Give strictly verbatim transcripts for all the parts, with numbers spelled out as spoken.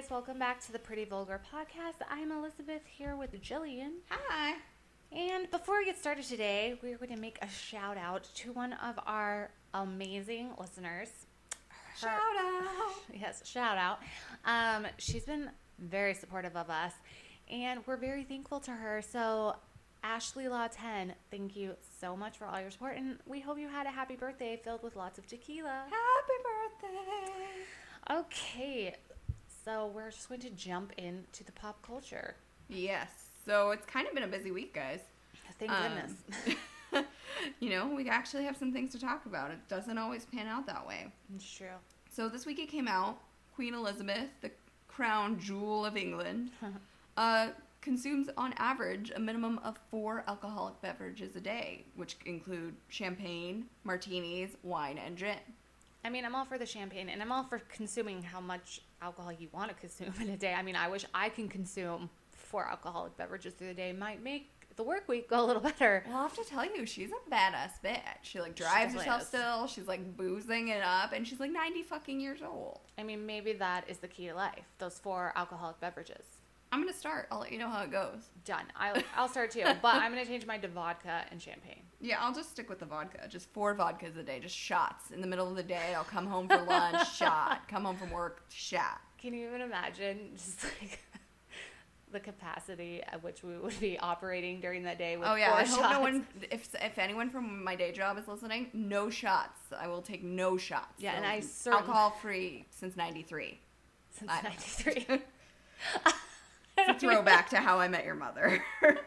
guys, welcome back to the Pretty Vulgar Podcast. I'm Elizabeth here with Jillian. Hi. And before we get started today, we're going to make a shout out to one of our amazing listeners. Her, shout out. Yes, shout out. Um, she's been very supportive of us, and we're very thankful to her. So, Ashley Law ten, thank you so much for all your support, and we hope you had a happy birthday filled with lots of tequila. Happy birthday. Okay, so we're just going to jump into the pop culture. Yes. So it's kind of been a busy week, guys. Thank um, goodness. You know, we actually have some things to talk about. It doesn't always pan out that way. It's true. So this week it came out, Queen Elizabeth, the crown jewel of England, uh, consumes on average a minimum of four alcoholic beverages a day, which include champagne, martinis, wine, and gin. I mean, I'm all for the champagne, and I'm all for consuming how much alcohol you want to consume in a day. I mean, I wish I can consume four alcoholic beverages through the day. Might make the work week go a little better. Well, I have to tell you, she's a badass bitch. She, like, drives She herself is. still. She's, like, boozing it up, and she's, like, ninety fucking years old. I mean, maybe that is the key to life, those four alcoholic beverages. I'm going to start. I'll let you know how it goes. Done. I'll, I'll start too, but I'm going to change mine to vodka and champagne. Yeah, I'll just stick with the vodka. Just four vodkas a day. Just shots. In the middle of the day, I'll come home for lunch, shot. Come home from work, shot. Can you even imagine just, like, the capacity at which we would be operating during that day with Oh, yeah. four I shots? hope no one, if, if anyone from my day job is listening, no shots. I will take no shots. Yeah, so and I certainly... alcohol-free since ninety-three. Since I- ninety-three. It's a throwback to How I Met Your Mother.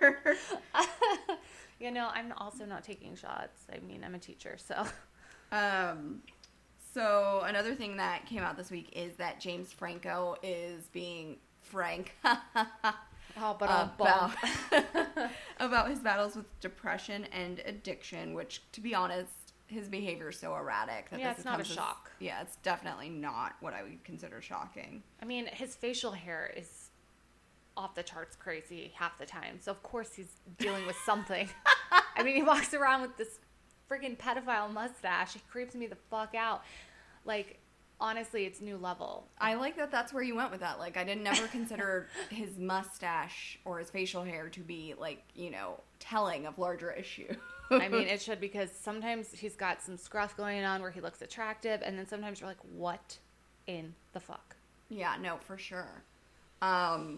You know, I'm also not taking shots. I mean, I'm a teacher, so. Um, so another thing that came out this week is that James Franco is being frank Oh, but a about, bump. about his battles with depression and addiction, which, to be honest, his behavior is so erratic that Yeah, this it's not a comes as- shock. Yeah, it's definitely not what I would consider shocking. I mean, his facial hair is off the charts crazy half the time. So, of course, he's dealing with something. I mean, he walks around with this freaking pedophile mustache. He creeps me the fuck out. Like, honestly, it's new level. I like that that's where you went with that. Like, I didn't never consider his mustache or his facial hair to be, like, you know, telling of larger issue. I mean, it should, because sometimes he's got some scruff going on where he looks attractive, and then sometimes you're like, what in the fuck? Yeah, no, for sure. Um,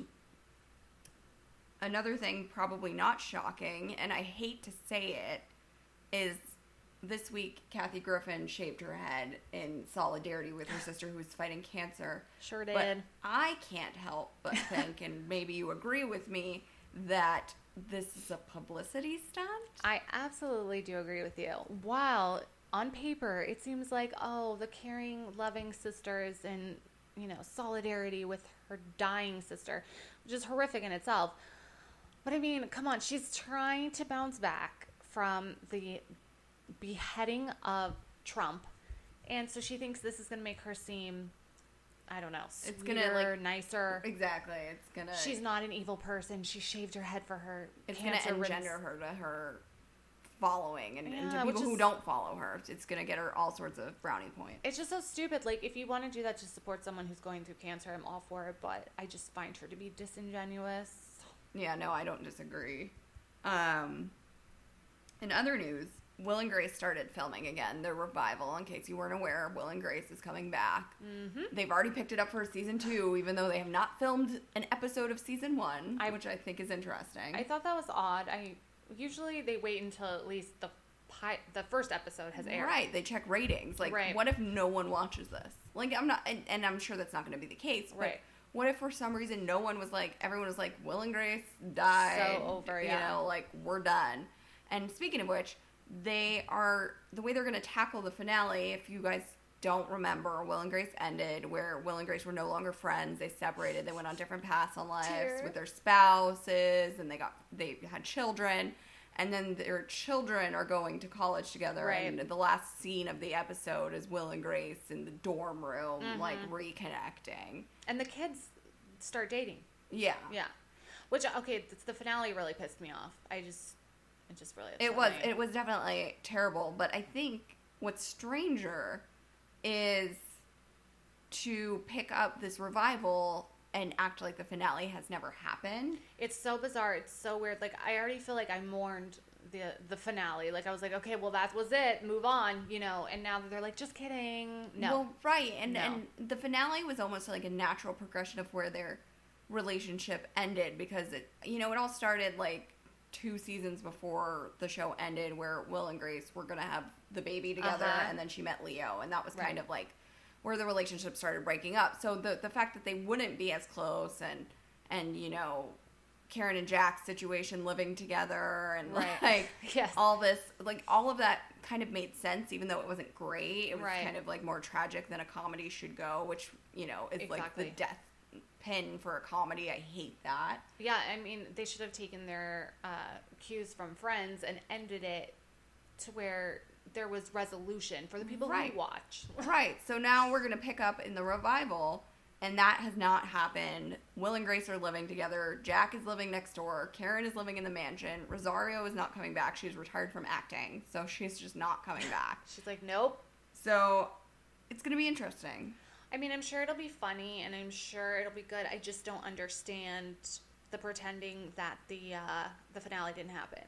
another thing probably not shocking, and I hate to say it, is this week Kathy Griffin shaved her head in solidarity with her sister who was fighting cancer. Sure did. But I can't help but think, and maybe you agree with me, that this is a publicity stunt. I absolutely do agree with you. While on paper, it seems like, oh, the caring, loving sister is in, you know, solidarity with her dying sister, which is horrific in itself. But I mean, come on, she's trying to bounce back from the beheading of Trump. And so she thinks this is going to make her seem, I don't know, sweeter, It's gonna, like, nicer. Exactly. It's gonna. She's not an evil person. She shaved her head for her It's cancer gonna ridden- engender her to her following, and, and Yeah, to which people who is- don't follow her, it's gonna get her all sorts of brownie points. It's just so stupid. Like, if you want to do that to support someone who's going through cancer, I'm all for it. But I just find her to be disingenuous. Yeah, no, I don't disagree. Um, in other news, Will and Grace started filming again. Their revival, in case you weren't aware, Will and Grace is coming back. Mm-hmm. They've already picked it up for season two, even though they have not filmed an episode of season one, I- which I think is interesting. I thought that was odd. I usually they wait until at least the pi- the first episode has aired. Right, they check ratings. Like, Right. what if no one watches this? Like, I'm not, and, and I'm sure that's not going to be the case. But Right. what if for some reason no one was like, everyone was like, Will and Grace died. So over, you yeah. know, like, we're done. And speaking of which, they are, the way they're going to tackle the finale, if you guys don't remember, Will and Grace ended where Will and Grace were no longer friends. They separated. They went on different paths on lives Dear. with their spouses, and they got, they had children. And then their children are going to college together. Right. And the last scene of the episode is Will and Grace in the dorm room, Mhm. like, reconnecting. And the kids start dating. Yeah. Yeah. Which, okay, th- the finale really pissed me off. I just, it just really upset It was, me. it was definitely terrible. But I think what's stranger is to pick up this revival and act like the finale has never happened. It's so bizarre. It's so weird. Like, I already feel like I mourned the the finale. Like, I was like, okay, well, that was it. Move on, you know. And now they're like, just kidding. No. Well, right. And, No. and the finale was almost like a natural progression of where their relationship ended because, it, you know, it all started like two seasons before the show ended where Will and Grace were going to have the baby together, Uh-huh. and then she met Leo, and that was Right. kind of like where the relationship started breaking up. So the the fact that they wouldn't be as close and, and you know, Karen and Jack's situation living together and Right. like Yes. all this, like all of that kind of made sense, even though it wasn't great. It was Right. kind of like more tragic than a comedy should go, which, you know, is like the Exactly. death pin for a comedy. I hate that. Yeah, I mean, they should have taken their uh, cues from Friends and ended it to where there was resolution for the people Right. who watch. Right. So now we're going to pick up in the revival, and that has not happened. Will and Grace are living together. Jack is living next door. Karen is living in the mansion. Rosario is not coming back. She's retired from acting, so she's just not coming back. She's like, nope. So it's going to be interesting. I mean, I'm sure it'll be funny, and I'm sure it'll be good. I just don't understand the pretending that the uh, the finale didn't happen.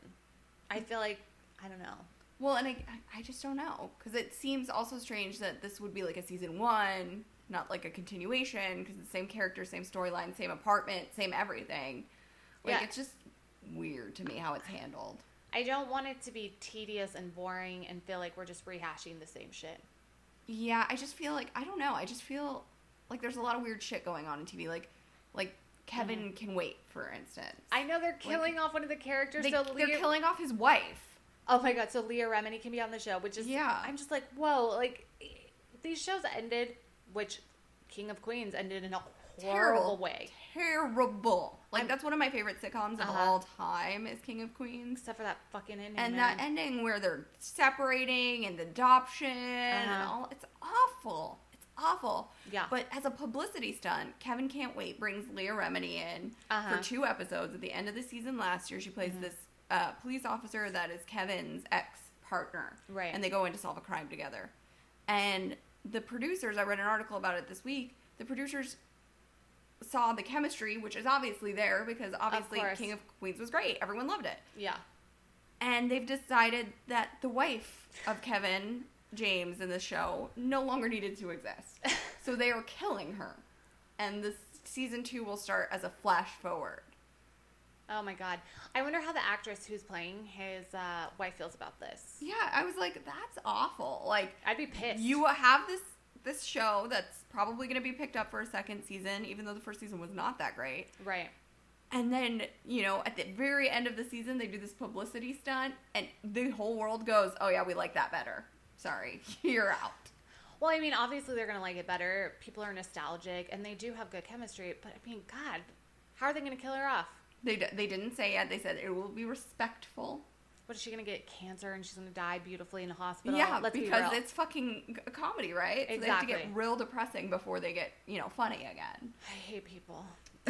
I feel like, I don't know. Well, and I, I just don't know, because it seems also strange that this would be like a season one, not like a continuation, because it's the same character, same storyline, same apartment, same everything. Like, Yeah. it's just weird to me how it's handled. I don't want it to be tedious and boring and feel like we're just rehashing the same shit. Yeah, I just feel like, I don't know, I just feel like there's a lot of weird shit going on in T V, like, like Kevin Mm-hmm. Can Wait, for instance. I know they're killing off one of the characters, They, so they're Leah, killing off his wife. oh my god, so Leah Remini can be on the show, which is, Yeah. I'm just like, whoa, like, these shows ended, which King of Queens ended in a horrible Terrible. way. Terrible. Like, I'm- that's one of my favorite sitcoms of Uh-huh. all time is King of Queens. Except for that fucking ending, And man. that ending where they're separating and the adoption and Uh-huh. all, it's awful. It's awful. Yeah. But as a publicity stunt, Kevin Can't Wait brings Leah Remini in Uh-huh. for two episodes. At the end of the season last year, she plays Mhm. this uh, police officer that is Kevin's ex-partner. Right. And they go in to solve a crime together. And the producers, I read an article about it this week, the producers saw the chemistry, which is obviously there because obviously course. King of Queens was great. Everyone loved it. Yeah. And they've decided that the wife of Kevin James in the show no longer needed to exist. So they are killing her. And this season two will start as a flash forward. Oh my god. I wonder how the actress who's playing his uh, wife feels about this. Yeah, I was like, that's awful. Like, I'd be pissed. you have this this show that's probably going to be picked up for a second season, even though the first season was not that great. Right. And then, you know, at the very end of the season, they do this publicity stunt, and the whole world goes, oh yeah, we like that better. Sorry, you're out. Well, I mean, obviously they're going to like it better. People are nostalgic, and they do have good chemistry. But, I mean, God, how are they going to kill her off? They, d- they didn't say yet. They said it will be respectful. What, is she going to get cancer and she's going to die beautifully in a hospital? Yeah, Let's be because real. it's fucking a comedy, right? So they have to get Exactly. real depressing before they get, you know, funny again. I hate people.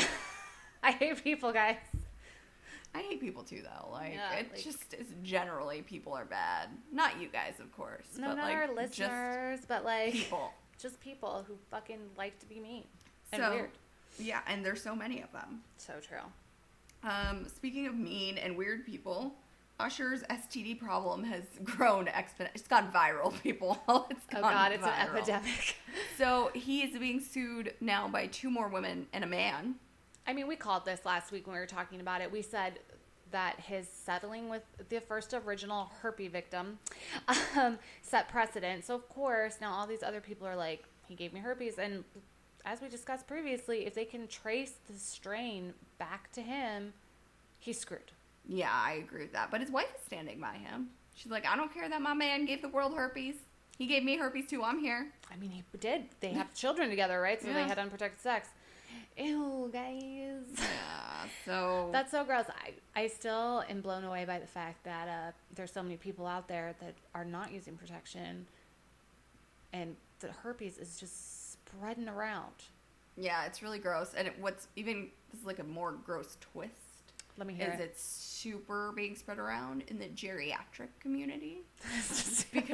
I hate people, guys. I hate people too, though. Like, Yeah, it like- just is generally people are bad. Not you guys, of course. No, but not like, our just listeners, but, like, people. just people who fucking like to be mean and So, weird. yeah, and there's so many of them. So true. Um, speaking of mean and weird people, Usher's S T D problem has grown exponentially. It's gone viral, people. It's Oh, gone God, it's an viral. epidemic. So he is being sued now by two more women and a man. I mean, we called this last week when we were talking about it. We said that his settling with the first original herpes victim um, set precedent. So, of course, now all these other people are like, he gave me herpes. And as we discussed previously, if they can trace the strain back to him, he's screwed. Yeah, I agree with that. But his wife is standing by him. She's like, I don't care that my man gave the world herpes. He gave me herpes too. I'm here. I mean, he did. They have children together, right? So Yeah. they had unprotected sex. Ew, guys. Yeah, so... That's so gross. I, I still am blown away by the fact that uh, there's so many people out there that are not using protection, and the herpes is just spreading around. Yeah, it's really gross. And it, what's even... This is like a more gross twist. Let me hear Is it. it's super being spread around in the geriatric community. It's just Because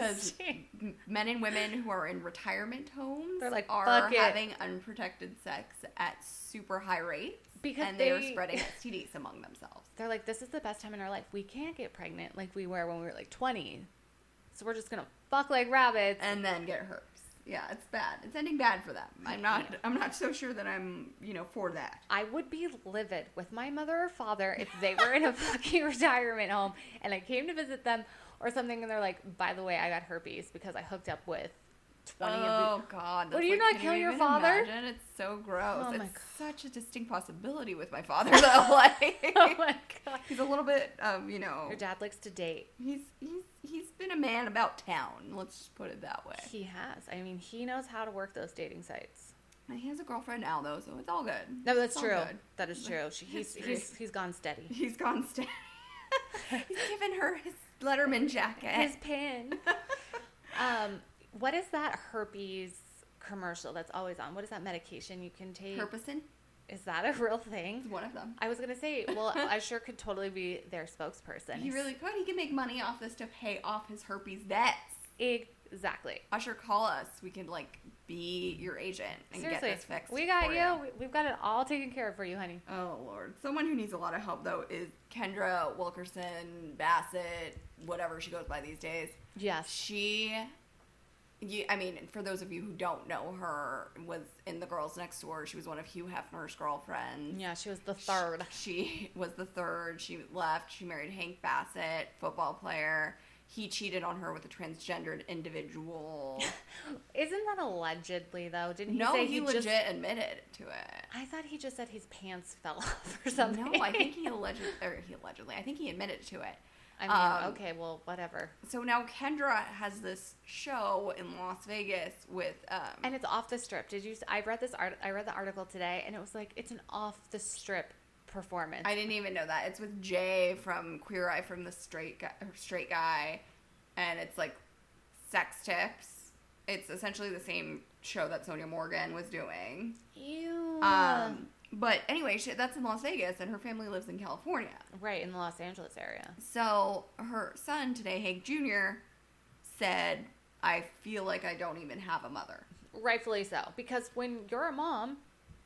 because m- men and women who are in retirement homes They're like, are "Fuck it." having unprotected sex at super high rates. Because and they, are they- spreading S T Ds among themselves. They're like, this is the best time in our life. We can't get pregnant like we were when we were like twenty. So we're just going to fuck like rabbits. And then get herpes. Yeah, it's bad. It's ending bad for them. I'm not I'm not so sure that I'm, you know, for that. I would be livid with my mother or father if they were in a fucking retirement home and I came to visit them or something and they're like, by the way, I got herpes because I hooked up with twenty oh, of the... God. Would you not can kill your even father? Imagine? It's so gross. Oh, my it's God. such a distinct possibility with my father, though. Like, Oh my God. he's a little bit, um, you know... Your dad likes to date. He's, he's, he's been a man about town. Let's just put it that way. He has. I mean, he knows how to work those dating sites. And he has a girlfriend now, though, so it's all good. No, that's It's all true. good. That is true. She, he's, History. he's, he's gone steady. He's gone steady. He's given her his Letterman jacket. His pin. um, what is that herpes commercial that's always on? What is that medication you can take? Herpessin Is that a real thing? is one of them. I was going to say, well, I sure could totally be their spokesperson. He really could. He could make money off this to pay off his herpes debts. Exactly. Usher, call us. We can, like, be your agent and Seriously, get this fixed. we got for you. We- We've got it all taken care of for you, honey. Oh, Lord. Someone who needs a lot of help, though, is Kendra Wilkerson Bassett, whatever she goes by these days. Yes. She, you, I mean, for those of you who don't know her, was in The Girls Next Door. She was one of Hugh Hefner's girlfriends. Yeah, she was the third. She was the third. She left. She married Hank Bassett, football player. He cheated on her with a transgendered individual. Isn't that allegedly, though? Didn't he No, say he, he legit just... admitted to it. I thought he just said his pants fell off or something. No, I think he allegedly, or he allegedly, I think he admitted to it. I mean, Um, okay, well, whatever. So now Kendra has this show in Las Vegas with, um, And it's off the strip. Did you? I read this art. I read the article today, and it was like it's an off the strip performance. I didn't even know that. It's with Jay from Queer Eye from the Straight Guy, or Straight Guy, and it's like sex tips. It's essentially the same show that Sonia Morgan was doing. Ew. Um, but anyway, she, that's in Las Vegas, and her family lives in California. Right in the Los Angeles area. So her son today, Hank Junior, said, "I feel like I don't even have a mother." Rightfully so, because when you're a mom,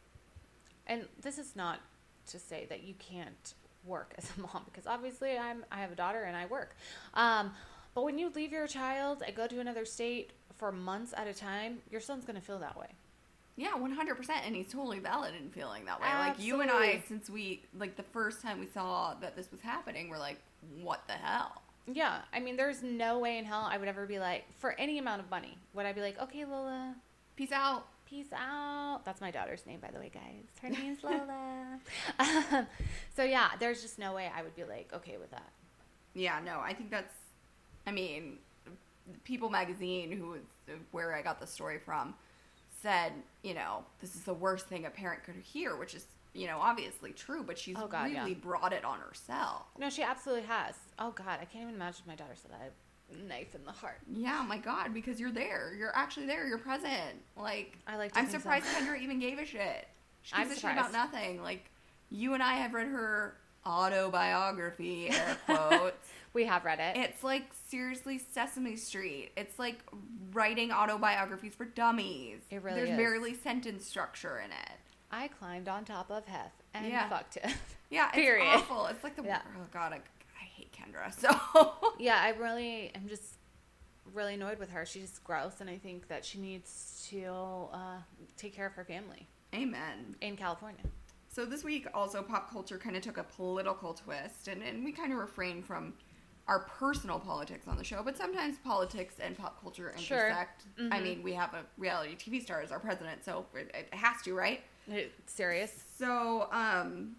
and this is not to say that you can't work as a mom, because obviously I'm I have a daughter and I work. Um, but when you leave your child and go to another state for months at a time, your son's gonna feel that way. Yeah, one hundred percent, and he's totally valid in feeling that way. Like, you and I, Absolutely. since we, like, the first time we saw that this was happening, we're like, what the hell? Yeah, I mean, there's no way in hell I would ever be like, for any amount of money, would I be like, okay, Lola, Peace out. peace out. That's my daughter's name, by the way, guys. Her name's Lola. um, so, yeah, there's just no way I would be like, okay with that. Yeah, no, I think that's, I mean, People Magazine, who was where I got the story from, said, you know, this is the worst thing a parent could hear, which is, you know, obviously true, but she's Oh, God, really yeah. brought it on herself. No, she absolutely has. Oh, God, I can't even imagine if my daughter said that. Knife in the heart. Yeah, my God, because you're there. You're actually there. You're present. Like, I like to I'm think so. surprised Kendra even gave a shit. She I'm gives a shit about surprised. nothing. Like, you and I have read her autobiography, air quotes. We have read it. It's like, seriously, Sesame Street. It's like writing autobiographies for dummies. It really There's is. barely sentence structure in it. I climbed on top of Hef and Yeah. fucked him. Yeah, it's Period. awful. It's like the Yeah. oh God, I, I hate Kendra. So Yeah, I really am just really annoyed with her. She's gross, and I think that she needs to uh, take care of her family amen. in California. So this week also pop culture kind of took a political twist, and, and we kind of refrain from our personal politics on the show, but sometimes politics and pop culture Sure. intersect. Mhm. I mean, we have a reality T V star as our president, so it, it has to, right? It- serious? So, um,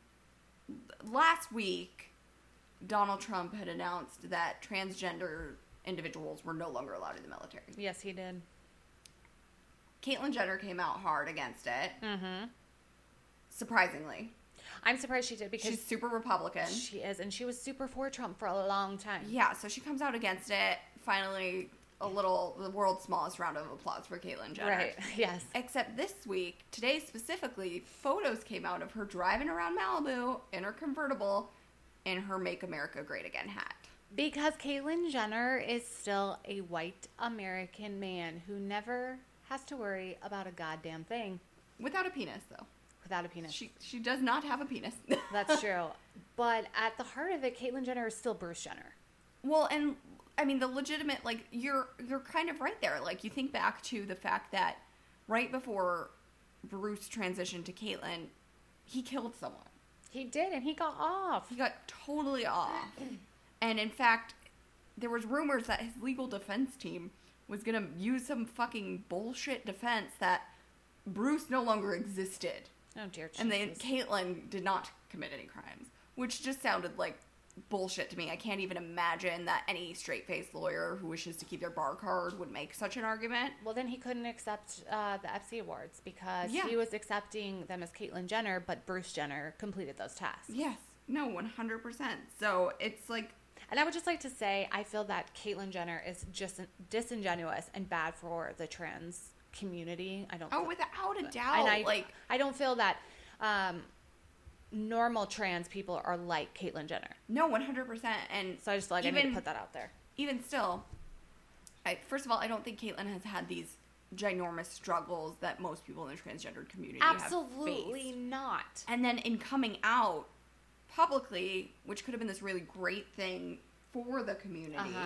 last week, Donald Trump had announced that transgender individuals were no longer allowed in the military. Yes, he did. Caitlyn Jenner came out hard against it, Mm-hmm. surprisingly. I'm surprised she did because She's super Republican. she is, and she was super for Trump for a long time. Yeah, so she comes out against it. Finally, a little, the world's smallest round of applause for Caitlyn Jenner. Right, yes. Except this week, today specifically, photos came out of her driving around Malibu in her convertible in her Make America Great Again hat. Because Caitlyn Jenner is still a white American man who never has to worry about a goddamn thing. Without a penis, though. Without a penis. She she does not have a penis. That's true. But at the heart of it, Caitlyn Jenner is still Bruce Jenner. Well, and I mean, the legitimate, like, you're you're kind of right there. Like, you think back to the fact that right before Bruce transitioned to Caitlyn, he killed someone. He did, and he got off. He got totally off. And in fact, there was rumors that his legal defense team was going to use some fucking bullshit defense that Bruce no longer existed. Oh, dear Jesus. And then Caitlyn did not commit any crimes, which just sounded like bullshit to me. I can't even imagine that any straight-faced lawyer who wishes to keep their bar card would make such an argument. Well, then he couldn't accept uh, the F C awards because Yeah. he was accepting them as Caitlyn Jenner, but Bruce Jenner completed those tasks. Yes. No, one hundred percent. So it's like... And I would just like to say, I feel that Caitlyn Jenner is just disingenuous and bad for the trans community. I don't. Oh, feel, without a doubt. And I, like, I don't feel that um, normal trans people are like Caitlyn Jenner. no, one hundred percent. And So I just feel like I need to put that out there. Even still, I, first of all, I don't think Caitlyn has had these ginormous struggles that most people in the transgendered community have Absolutely faced. not. And then in coming out publicly, which could have been this really great thing for the community, Uh-huh.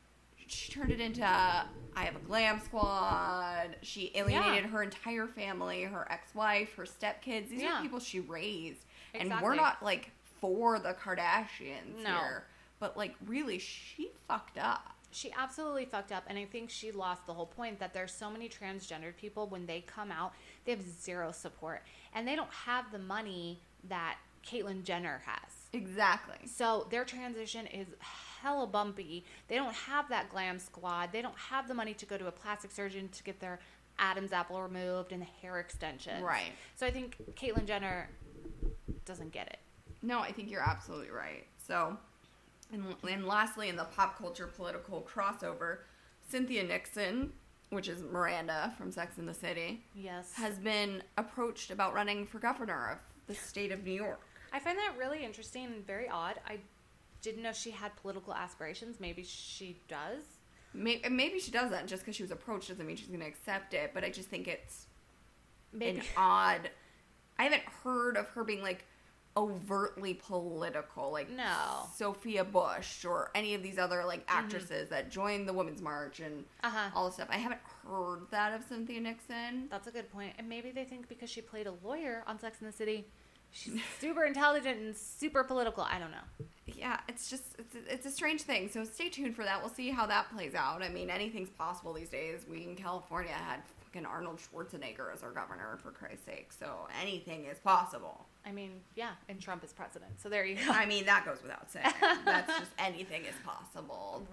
she turned it into, I have a glam squad. She alienated Yeah. her entire family, her ex-wife, her stepkids. These Yeah. are people she raised. And Exactly. we're not, like, for the Kardashians No. here. But, like, really, she fucked up. She absolutely fucked up, and I think she lost the whole point that there's so many transgendered people, when they come out, they have zero support. And they don't have the money that Caitlyn Jenner has. Exactly. So their transition is hella bumpy. They don't have that glam squad. They don't have the money to go to a plastic surgeon to get their Adam's apple removed and the hair extensions. Right. So I think Caitlyn Jenner doesn't get it. No, I think you're absolutely right. So, and, and lastly, in the pop culture political crossover, Cynthia Nixon, which is Miranda from Sex and the City, Yes. has been approached about running for governor of the state of New York. I find that really interesting and very odd. I didn't know she had political aspirations. Maybe she does. Maybe, maybe she doesn't. Just because she was approached doesn't mean she's going to accept it. But I just think it's Maybe. an odd... I haven't heard of her being, like, overtly political. Like, No. Sophia Bush or any of these other, like, actresses mm-hmm. that joined the Women's March and Uh-huh. all this stuff. I haven't heard that of Cynthia Nixon. That's a good point. And maybe they think because she played a lawyer on Sex and the City, she's super intelligent and super political. I don't know. Yeah, it's just, it's, it's a strange thing. So stay tuned for that. We'll see how that plays out. I mean, anything's possible these days. We in California had fucking Arnold Schwarzenegger as our governor, for Christ's sake. So anything is possible. I mean, yeah, and Trump is president. So there you go. I mean, that goes without saying. That's just anything is possible.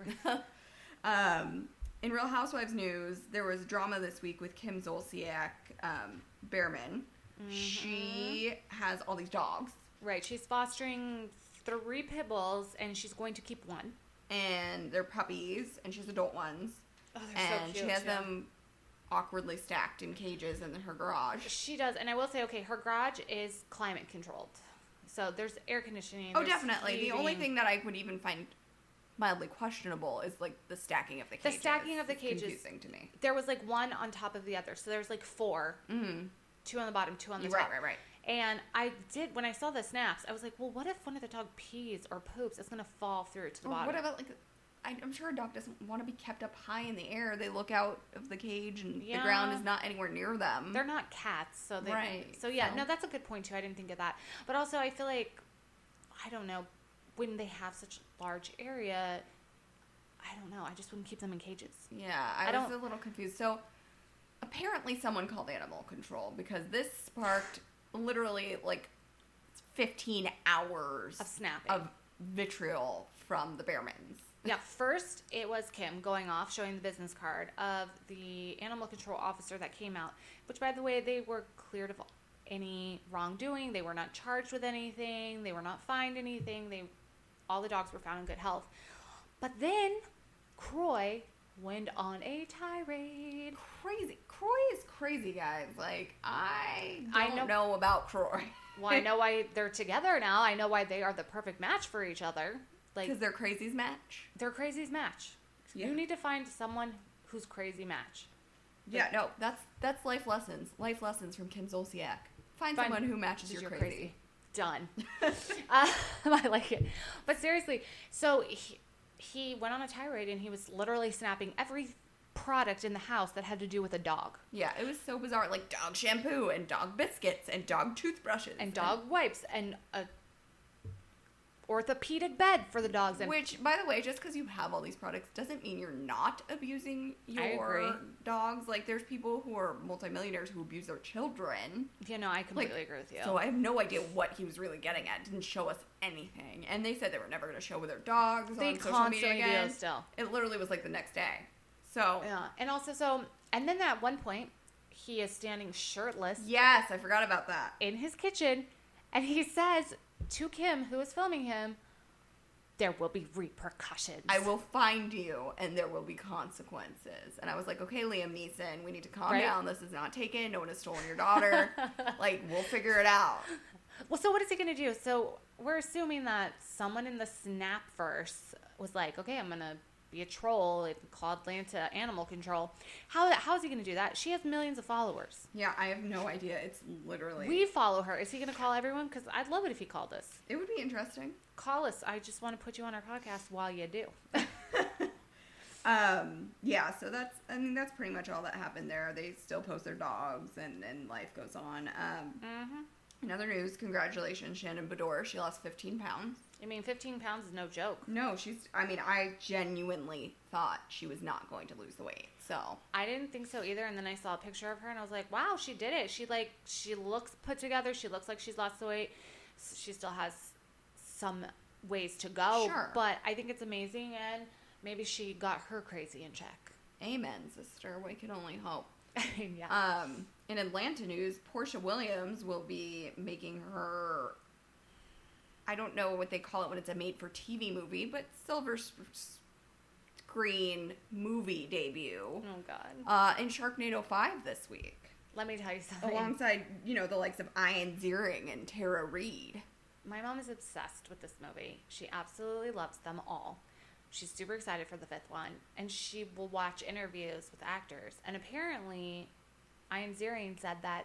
um, in Real Housewives news, there was drama this week with Kim Zolciak um, Behrman. Mm-hmm. She has all these dogs. Right. She's fostering three pit bulls, and she's going to keep one. And they're puppies, and she has adult ones. Oh, they're so and cute, she has too. them awkwardly stacked in cages in her garage. She does. And I will say, okay, her garage is climate controlled. So there's air conditioning. Oh, there's definitely. heating. The only thing that I would even find mildly questionable is, like, the stacking of the cages. The stacking of the It's cages. confusing to me. There was, like, one on top of the other. So there's, like, four. Mm-hmm. Two on the bottom, two on the Right, top. right, right. And I did, when I saw the snaps, I was like, well, what if one of the dog pees or poops? It's going to fall through to the Or bottom. what about, like, I, I'm sure a dog doesn't want to be kept up high in the air. They look out of the cage and Yeah. the ground is not anywhere near them. They're not cats, so they. Right, So yeah, so- no, that's a good point too. I didn't think of that. But also, I feel like, I don't know, when they have such a large area, I don't know. I just wouldn't keep them in cages. Yeah, I, I was don't- a little confused. So apparently someone called animal control because this sparked literally like fifteen hours Of snapping. of vitriol from the Behrmans. Yeah, first it was Kim going off showing the business card of the animal control officer that came out, which, by the way, they were cleared of any wrongdoing. They were not charged with anything. They were not fined anything. They, all the dogs were found in good health. But then Croy went on a tirade. Crazy. Croy is crazy, guys. Like, I don't I know- know about Croy. Well, I know why they're together now. I know why they are the perfect match for each other. Like, because their crazies match. Their crazies match. Yeah. You need to find someone whose crazy match. Yeah, no, that's that's life lessons. Life lessons from Kim Zolciak. Find, Find someone who matches your, your crazy. crazy. Done. uh, I like it. But seriously, so he, he went on a tirade and he was literally snapping every product in the house that had to do with a dog. Yeah, it was so bizarre. Like dog shampoo and dog biscuits and dog toothbrushes. And dog and, wipes and a orthopedic bed for the dogs. And which, by the way, just because you have all these products doesn't mean you're not abusing your dogs. Like, there's people who are multimillionaires who abuse their children. You know, I completely like, agree with you. So I have no idea what he was really getting at. It didn't show us anything. And they said they were never going to show with their dogs they on social media again. Do still. It literally was like the next day. So. Yeah. And also, so, and then at one point, he is standing shirtless. Yes, I forgot about that. In his kitchen. And he says to Kim, who is filming him, there will be repercussions. I will find you, and there will be consequences. And I was like, okay, Liam Neeson, we need to calm right? down. This is not taken. No one has stolen your daughter. Like, we'll figure it out. Well, so what is he going to do? So we're assuming that someone in the Snapverse was like, okay, I'm going to be a troll and call Atlanta animal control. How How is he going to do that? She has millions of followers. Yeah, I have no idea. It's literally... We follow her. Is he going to call everyone? Because I'd love it if he called us. It would be interesting. Call us. I just want to put you on our podcast while you do. um, yeah, so that's, I mean, that's pretty much all that happened there. They still post their dogs, and, and life goes on. Um, mm-hmm. In other news, congratulations, Shannon Bedore. She lost fifteen pounds. I mean, fifteen pounds is no joke. No, she's, I mean, I genuinely thought she was not going to lose the weight, so. I didn't think so either, and then I saw a picture of her, and I was like, wow, she did it. She, like, she looks put together. She looks like she's lost the weight. She still has some ways to go, sure. But I think it's amazing, and maybe she got her crazy in check. Amen, sister. We can only hope. Yeah. Um, in Atlanta news, Portia Williams will be making her, I don't know what they call it when it's a made-for-T V movie, but silver screen movie debut. Oh, God. Uh, in Sharknado five this week. Let me tell you something. Alongside, you know, the likes of Ian Ziering and Tara Reid. My mom is obsessed with this movie. She absolutely loves them all. She's super excited for the fifth one, and she will watch interviews with actors. And apparently, Ian Ziering said that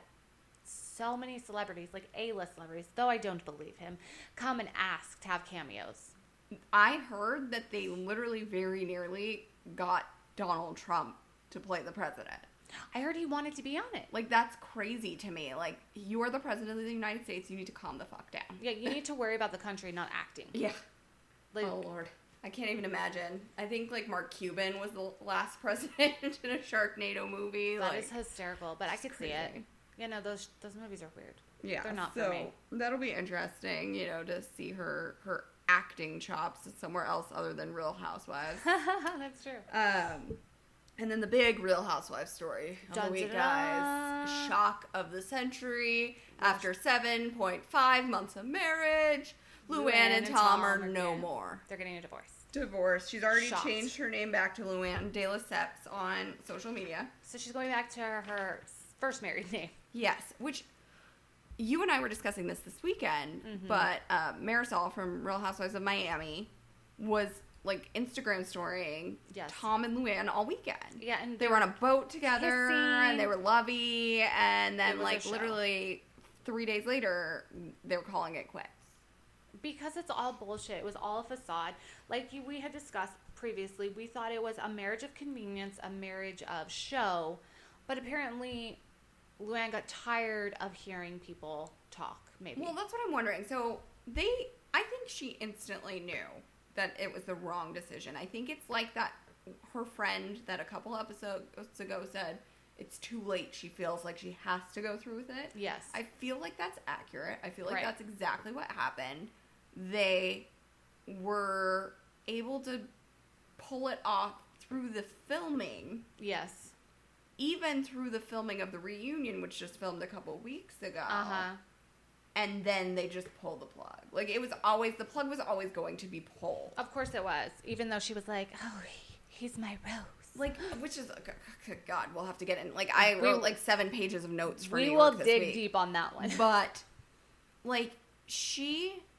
so many celebrities, like A-list celebrities, though I don't believe him, come and ask to have cameos. I heard that they literally very nearly got Donald Trump to play the president. I heard he wanted to be on it. Like, that's crazy to me. Like, you are the president of the United States. You need to calm the fuck down. Yeah, you need to worry about the country, not acting. Yeah. Like, oh, Lord. I can't even imagine. I think, like, Mark Cuban was the last president in a Sharknado movie. That like, is hysterical, but I could crazy. see it. You know, those those movies are weird. Yeah. They're not so for me. That'll be interesting, you know, to see her, her acting chops somewhere else other than Real Housewives. That's true. Um... And then the big Real Housewives story of Dun, the week, da, da, guys. da. Shock of the century. After seven point five months of marriage, Luann, Luann and and Tom, Tom are are no getting- more. They're getting a divorce. Divorced. She's already Shocked. changed her name back to Luann de Lesseps on social media. So she's going back to her, her first married name. Yes, which you and I were discussing this this weekend, Mhm. but uh, Marisol from Real Housewives of Miami was like Instagram storying Yes. Tom and Luann all weekend. Yeah, and They were on a boat together, kissing. and they were lovey, and It then, was a like, show. literally three days later, they were calling it quits. because it's all bullshit. It was all a facade. Like you, we had discussed previously, we thought it was a marriage of convenience, a marriage of show, but apparently Luann got tired of hearing people talk, maybe. Well, that's what I'm wondering. So, they, I think she instantly knew that it was the wrong decision. I think it's like that, her friend that a couple episodes ago said, it's too late. She feels like she has to go through with it. Yes. I feel like that's accurate. I feel like Right. that's exactly what happened. They were able to pull it off through the filming, Yes. even through the filming of the reunion, which just filmed a couple weeks ago. Uh-huh. And then they just pulled the plug. Like, it was always, the plug was always going to be pulled. Of course it was, even though she was like, oh, he, he's my rose. Like, which is, God, we'll have to get in. Like, I We- wrote, like, seven pages of notes for We New will York this dig week. deep on that one. But, like, she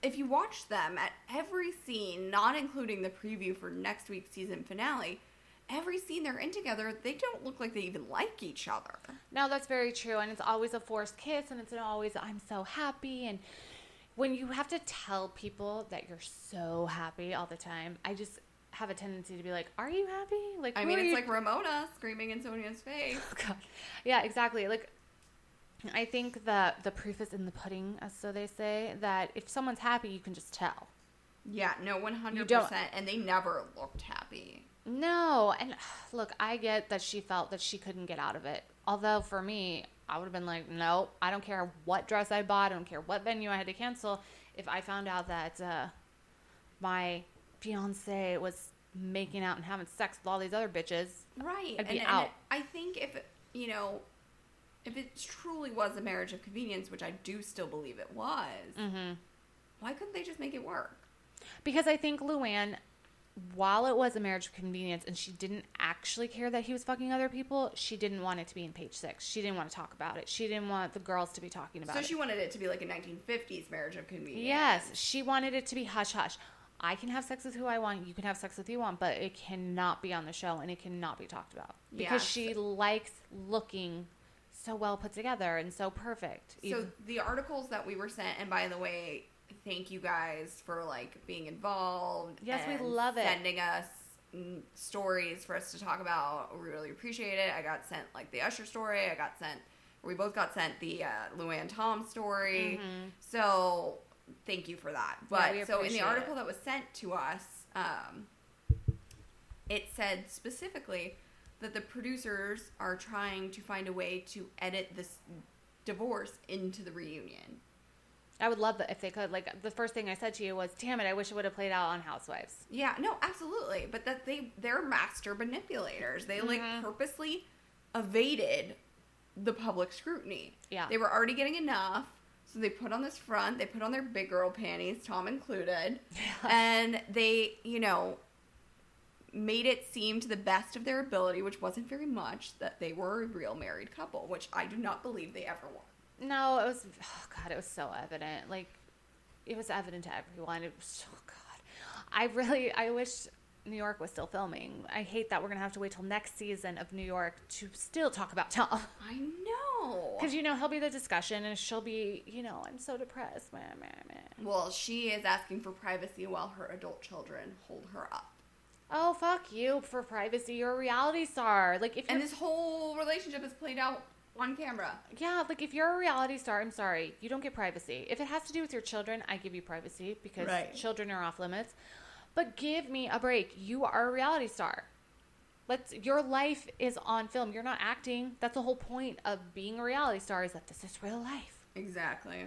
if you watch them at every scene, not including the preview for next week's season finale, every scene they're in together, they don't look like they even like each other. No, that's very true. And it's always a forced kiss, and it's always, I'm so happy. And when you have to tell people that you're so happy all the time, I just have a tendency to be like, are you happy? Like, I mean, it's you? like Ramona screaming in Sonia's face. Oh, God. Yeah, exactly. Like, I think that the proof is in the pudding, as so they say, that if someone's happy, you can just tell. Yeah, no, one hundred percent. And they never looked happy. No. And look, I get that she felt that she couldn't get out of it. Although for me, I would have been like, no, I don't care what dress I bought. I don't care what venue I had to cancel. If I found out that uh, my fiance was making out and having sex with all these other bitches, right? I'd be and, out. And I think if, you know, if it truly was a marriage of convenience, which I do still believe it was, mm-hmm. why couldn't they just make it work? Because I think Luann, while it was a marriage of convenience and she didn't actually care that he was fucking other people, she didn't want it to be in page six. She didn't want to talk about it. She didn't want the girls to be talking about so it. So she wanted it to be like a nineteen fifties marriage of convenience. Yes. She wanted it to be hush-hush. I can have sex with who I want. You can have sex with who you want, but it cannot be on the show and it cannot be talked about. Because yes. she likes looking so well put together and so perfect. So Even- the articles that we were sent, and by the way, thank you guys for like being involved. Yes, and we love it. Sending us stories for us to talk about. We really appreciate it. I got sent like the Usher story. I got sent, we both got sent the uh, Luann Tom story. Mm-hmm. So thank you for that. But yeah, so in the article it. that was sent to us, um, it said specifically that the producers are trying to find a way to edit this divorce into the reunion. I would love that if they could. Like, the first thing I said to you was, damn it, I wish it would have played out on Housewives. Yeah, no, absolutely. But that they, they're master manipulators. They, mm-hmm. like, purposely evaded the public scrutiny. Yeah. They were already getting enough, so they put on this front. They put on their big girl panties, Tom included. Yeah. And they, you know, made it seem to the best of their ability, which wasn't very much, that they were a real married couple, which I do not believe they ever were. No, it was, oh God, it was so evident. Like, it was evident to everyone. It was, oh God. I really, I wish New York was still filming. I hate that we're going to have to wait till next season of New York to still talk about Tom. I know. Because, you know, he'll be the discussion and she'll be, you know, I'm so depressed. Meh, meh, meh. Well, she is asking for privacy while her adult children hold her up. Oh, fuck you for privacy. You're a reality star. Like, if And this whole relationship is played out on camera. Yeah, like if you're a reality star, I'm sorry, you don't get privacy. If it has to do with your children, I give you privacy because right. children are off limits. But give me a break. You are a reality star. Let's. Your life is on film. You're not acting. That's the whole point of being a reality star, is that this is real life. Exactly.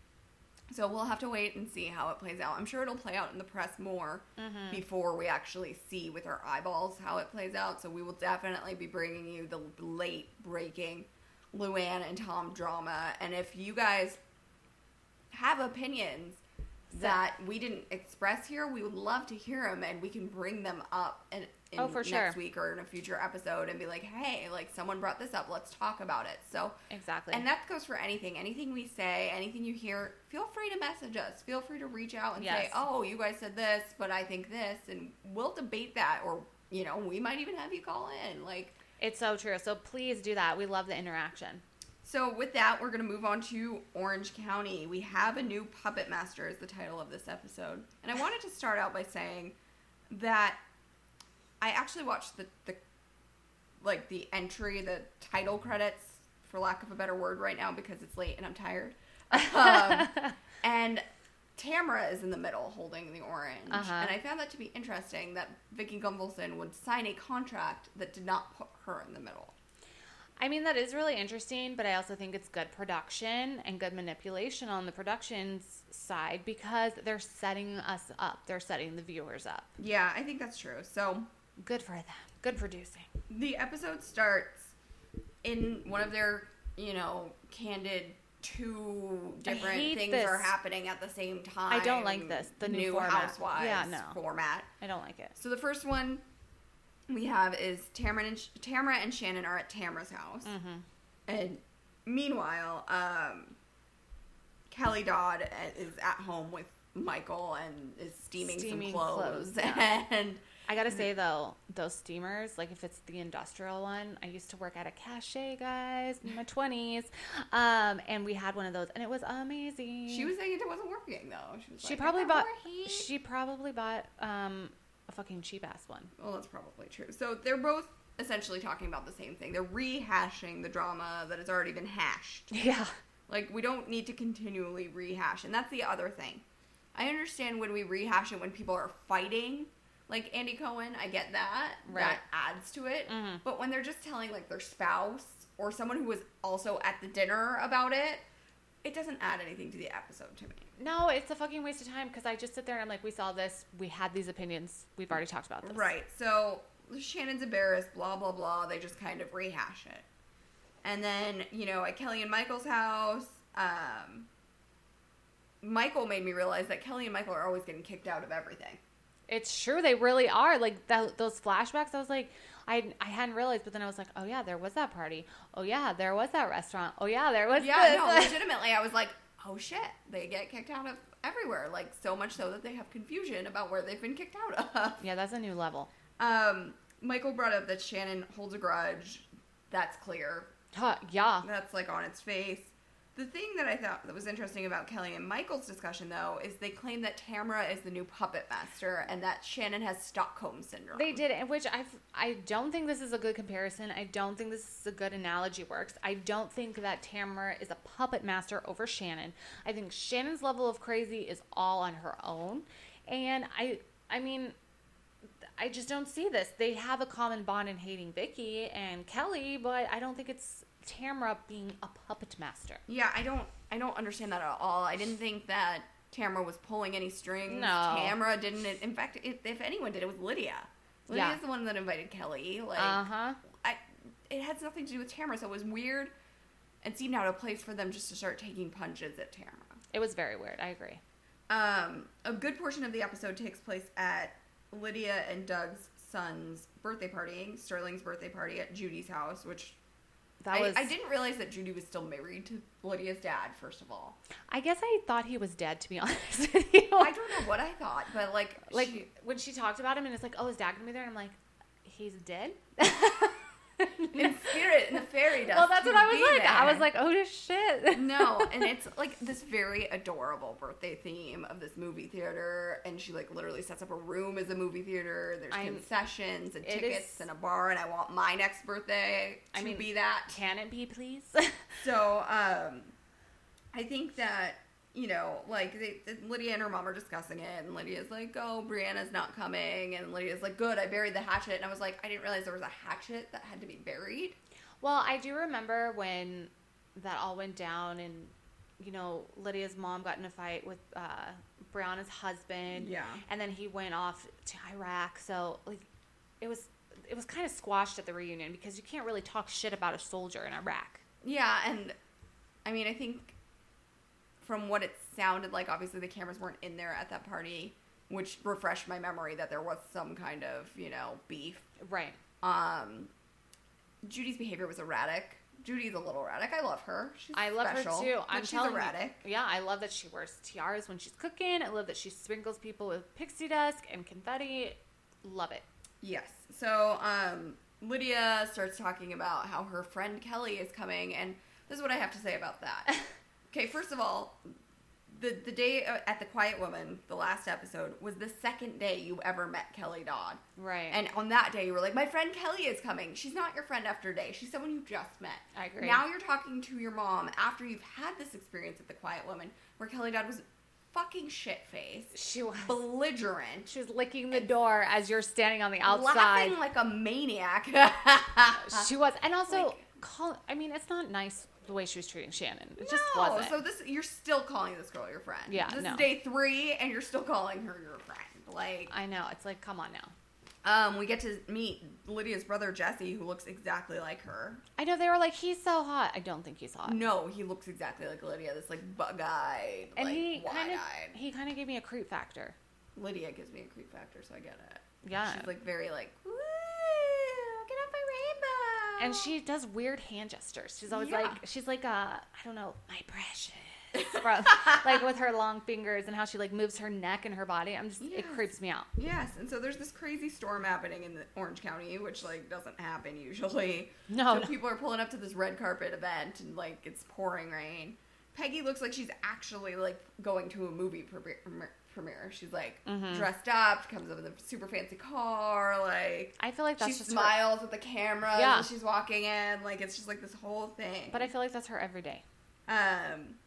So we'll have to wait and see how it plays out. I'm sure it'll play out in the press more mm-hmm. before we actually see with our eyeballs how it plays out. So we will definitely be bringing you the late breaking Luann and Tom drama. And if you guys have opinions that we didn't express here, we would love to hear them, and we can bring them up in, in oh, for next sure. week or in a future episode and be like, hey, like someone brought this up, let's talk about it. So exactly. And that goes for anything. Anything we say, anything you hear, feel free to message us. Feel free to reach out and yes. say, oh, you guys said this, but I think this, and we'll debate that, or, you know, we might even have you call in. Like, it's so true. So please do that. We love the interaction. So with that, we're going to move on to Orange County. We have a new puppet master is the title of this episode. And I wanted to start out by saying that I actually watched the, the like the entry, the title credits, for lack of a better word right now because it's late and I'm tired. Um, and Tamara is in the middle holding the orange. Uh-huh. And I found that to be interesting that Vicky Gunvalson would sign a contract that did not put her in the middle. I mean, that is really interesting, but I also think it's good production and good manipulation on the production's side because they're setting us up. They're setting the viewers up. Yeah, I think that's true. So good for them. Good producing. The episode starts in one of their, you know, candid two different things this. are happening at the same time. I don't like this. The new, new format. Housewives yeah, no. format. I don't like it. So the first one we have is Tamara and, Tamara and Shannon are at Tamara's house. Mm-hmm. And meanwhile, um, Kelly Dodd is at home with Michael and is steaming, Steaming some clothes. clothes, yeah. And I gotta say though, those steamers, like if it's the industrial one, I used to work at a cachet, guys, in my twenties, um, and we had one of those, and it was amazing. she was saying it wasn't working though. She was She like, probably "I got bought. more heat." She probably bought um, a fucking cheap ass one. Well, that's probably true. So they're both essentially talking about the same thing. They're rehashing the drama that has already been hashed. Yeah. Like, we don't need to continually rehash. And that's the other thing. I understand when we rehash it when people are fighting. Like Andy Cohen, I get that. Right. That adds to it. Mhm. But when they're just telling, like, their spouse or someone who was also at the dinner about it, it doesn't add anything to the episode to me. No, it's a fucking waste of time because I just sit there and I'm like, we saw this, we had these opinions, we've already talked about this. Right. So Shannon's embarrassed, blah, blah, blah. They just kind of rehash it. And then, you know, at Kelly and Michael's house, um, Michael made me realize that Kelly and Michael are always getting kicked out of everything. It's true, they really are. Like that, those flashbacks, I was like, I I hadn't realized, but then I was like, oh yeah, there was that party. Oh yeah, there was that restaurant. Oh yeah, there was Yeah, this. no, legitimately, I was like, oh shit, they get kicked out of everywhere. Like, so much so that they have confusion about where they've been kicked out of. Yeah, that's a new level. Um, Michael brought up that Shannon holds a grudge. That's clear. Huh, yeah. That's like on its face. The thing that I thought that was interesting about Kelly and Michael's discussion, though, is they claim that Tamara is the new puppet master and that Shannon has Stockholm syndrome. They did, and which I I don't think this is a good comparison. I don't think this is a good analogy works. I don't think that Tamara is a puppet master over Shannon. I think Shannon's level of crazy is all on her own, and I I mean, I just don't see this. They have a common bond in hating Vicky and Kelly, but I don't think it's Tamara being a puppet master. Yeah, I don't I don't understand that at all. I didn't think that Tamara was pulling any strings. No. Tamara didn't. In fact, if, if anyone did, it was Lydia. Lydia's Yeah. the one that invited Kelly. Like, Uh-huh. I, it has nothing to do with Tamara, so it was weird and seemed out of place for them just to start taking punches at Tamara. It was very weird. I agree. Um, a good portion of the episode takes place at Lydia and Doug's son's birthday party, Sterling's birthday party at Judy's house, which That I, was. I didn't realize that Judy was still married to Lydia's dad, first of all. I guess I thought he was dead, to be honest with you. I don't know what I thought, but like, Like she, when she talked about him, and it's like, oh, is Dad gonna be there? And I'm like, he's dead. in spirit, in the fairy dust. Well, that's he what I would was be like. I there. was like, oh shit. No, and it's like this very adorable birthday theme of this movie theater, and she like literally sets up a room as a movie theater. There's I'm- concessions and it tickets is- and a bar, and I want my next birthday to I mean, be that. Can it be, please? So, um, I think that, you know, like, they, Lydia and her mom are discussing it, and Lydia's like, oh, Brianna's not coming, and Lydia's like, good, I buried the hatchet, and I was like, I didn't realize there was a hatchet that had to be buried. Well, I do remember when that all went down, and you know, Lydia's mom got in a fight with uh, Brianna's husband. Yeah. And then he went off to Iraq. So like, it was it was kind of squashed at the reunion because you can't really talk shit about a soldier in Iraq. Yeah, and, I mean, I think from what it sounded like, obviously the cameras weren't in there at that party, which refreshed my memory that there was some kind of, you know, beef. Right. Um, Judy's behavior was erratic. Judy's a little erratic. I love her. She's I love special, her too. but I'm she's telling erratic. you. Yeah, I love that she wears tiaras when she's cooking. I love that she sprinkles people with pixie dust and confetti. Love it. Yes. So, um, Lydia starts talking about how her friend Kelly is coming, and this is what I have to say about that. Okay, first of all, the the day at the Quiet Woman, the last episode, was the second day you ever met Kelly Dodd. Right. And on that day, you were like, my friend Kelly is coming. She's not your friend after a day. She's someone you just met. I agree. Now you're talking to your mom after you've had this experience at the Quiet Woman, where Kelly Dodd was fucking shit-faced, She was. belligerent, She was licking the door as you're standing on the outside. laughing like a maniac. She was, and also, Like- call. I mean, it's not nice the way she was treating Shannon. It No, just wasn't. so this you're still calling this girl your friend. Yeah, this no. is day three, and you're still calling her your friend. Like, I know. It's like, come on now. um, we get to meet Lydia's brother Jesse, who looks exactly like her. I know they were like, he's so hot. I don't think he's hot. No, he looks exactly like Lydia. This like bug-eyed, And like he kind of, wide-eyed. he kind of gave me a creep factor. Lydia gives me a creep factor, so I get it. Yeah. She's like very like, woo, get off my rainbow. And she does weird hand gestures. She's always Yeah. like, she's like, uh, I don't know, my precious. from, like with her long fingers and how she like moves her neck and her body. I'm just, yes. It creeps me out. Yes, and so there's this crazy storm happening in the Orange County, which like doesn't happen usually. No, so no. people are pulling up to this red carpet event and like it's pouring rain. Peggy looks like she's actually like going to a movie premiere. premiere. She's like mm-hmm. dressed up, comes up in a super fancy car, like I feel like that's she just smiles her. at the camera yeah. as she's walking in. Like it's just like this whole thing. But I feel like that's her every day. Um,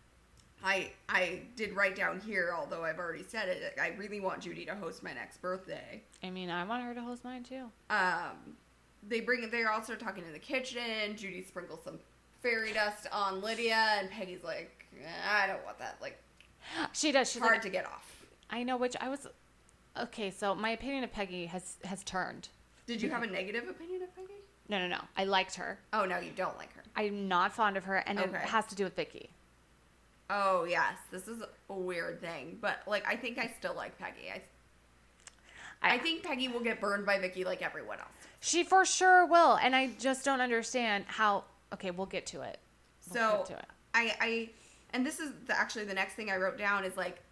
I I did write down here, although I've already said it. I really want Judy to host my next birthday. I mean, I want her to host mine too. Um, they bring they all start talking in the kitchen. Judy sprinkles some fairy dust on Lydia, and Peggy's like, I don't want that. Like. She does. She's hard like, to get off. I know, which I was... Okay, so my opinion of Peggy has, has turned. Did you have a negative opinion of Peggy? No, no, no. I liked her. Oh, no, you don't like her. I'm not fond of her, and okay. It has to do with Vicky. Oh, yes. This is a weird thing, but, like, I think I still like Peggy. I, I, I think Peggy will get burned by Vicky like everyone else. She for sure will, and I just don't understand how... Okay, we'll get to it. We'll so, get to it. I... I And this is the, actually the next thing I wrote down is like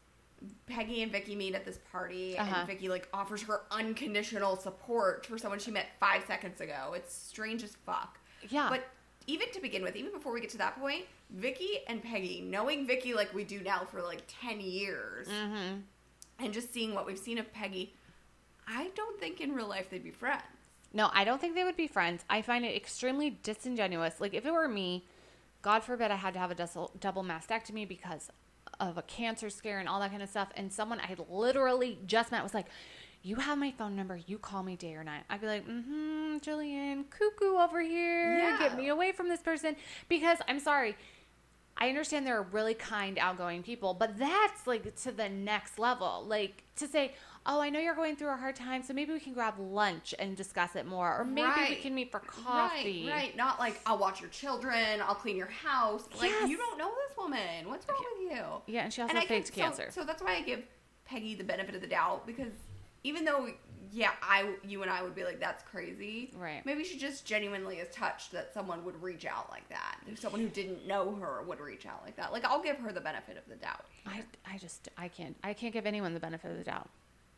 Peggy and Vicky meet at this party uh-huh. and Vicky like offers her unconditional support for someone she met five seconds ago. It's strange as fuck. Yeah. But even to begin with, even before we get to that point, Vicky and Peggy, knowing Vicky like we do now for like ten years mm-hmm. and just seeing what we've seen of Peggy, I don't think in real life they'd be friends. No, I don't think they would be friends. I find it extremely disingenuous. Like if it were me, God forbid I had to have a double mastectomy because of a cancer scare and all that kind of stuff. And someone I had literally just met was like, you have my phone number. You call me day or night. I'd be like, mm-hmm, Jillian, cuckoo over here. Yeah. Get me away from this person. Because I'm sorry. I understand they're really kind, outgoing people. But that's like to the next level. Like to say, oh, I know you're going through a hard time, so maybe we can grab lunch and discuss it more. Or maybe right. we can meet for coffee. Right, right. Not like, I'll watch your children, I'll clean your house. Like, yes. You don't know this woman. What's wrong with you? Yeah, and she also and faked can, cancer. So, so that's why I give Peggy the benefit of the doubt, because even though, yeah, I, you and I would be like, that's crazy. Right. Maybe she just genuinely is touched that someone would reach out like that. If someone who didn't know her would reach out like that. Like, I'll give her the benefit of the doubt. I, I just, I can't, I can't give anyone the benefit of the doubt.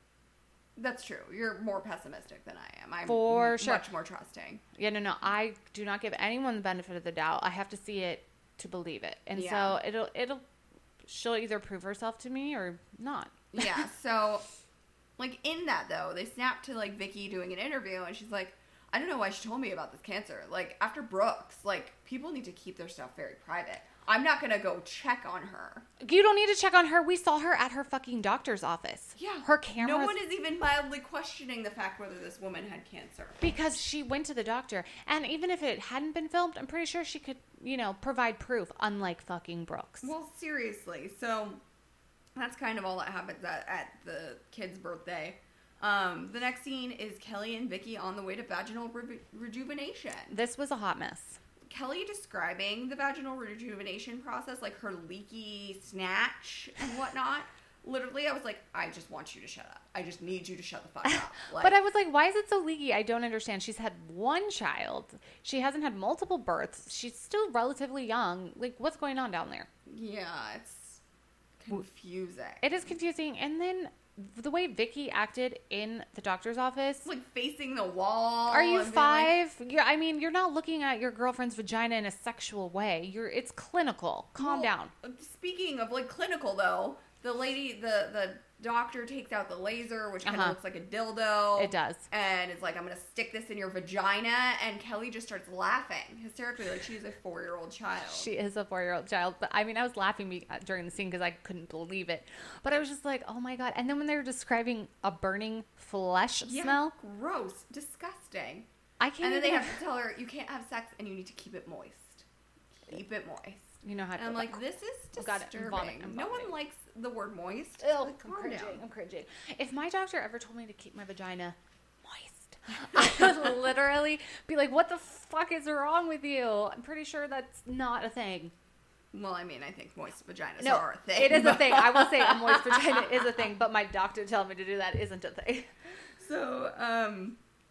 That's true. You're more pessimistic than I am. I'm For m- sure. much more trusting. Yeah, no, no. I do not give anyone the benefit of the doubt. I have to see it to believe it. And yeah. so it'll, it'll, she'll either prove herself to me or not. Yeah. So, like, in that, though, they snap to, like, Vicky doing an interview, and she's like, I don't know why she told me about this cancer. Like, after Brooks, like, people need to keep their stuff very private. I'm not going to go check on her. You don't need to check on her. We saw her at her fucking doctor's office. Yeah. Her camera. No one is even mildly questioning the fact whether this woman had cancer. Because she went to the doctor. And even if it hadn't been filmed, I'm pretty sure she could, you know, provide proof, unlike fucking Brooks. Well, seriously. So, that's kind of all that happens at, at the kid's birthday. Um, the next scene is Kelly and Vicky on the way to vaginal re- rejuvenation. This was a hot mess. Kelly describing the vaginal rejuvenation process, like her leaky snatch and whatnot. Literally, I was like, I just want you to shut up. I just need you to shut the fuck up. Like, but I was like, why is it so leaky? I don't understand. She's had one child. She hasn't had multiple births. She's still relatively young. Like, what's going on down there? Yeah, it's confusing. It is confusing. And then the way Vicky acted in the doctor's office, like facing the wall. Are you five? Like, you're, I mean, you're not looking at your girlfriend's vagina in a sexual way. You're. It's clinical. Calm well, down. Speaking of like clinical, though, the lady, the the doctor takes out the laser, which kind of uh-huh. looks like a dildo. It does. And it's like, I'm going to stick this in your vagina. And Kelly just starts laughing hysterically, like she's a four-year-old child. She is a four-year-old child. But I mean, I was laughing during the scene because I couldn't believe it. But I was just like, oh my God. And then when they were describing a burning flesh yeah, smell. Gross. Disgusting. I can't And then even they have to tell her, you can't have sex and you need to keep it moist. Keep it moist. You know how to. And I'm like, this is disturbing. Oh, I'm I'm no one likes the word moist. Ugh, like, I'm calm cringing. down. I'm cringing. If my doctor ever told me to keep my vagina moist, I would literally be like, what the fuck is wrong with you? I'm pretty sure that's not a thing. Well, I mean, I think moist vaginas no, are a thing. It is a thing. I will say a moist vagina is a thing, but my doctor telling me to do that isn't a thing. So, um,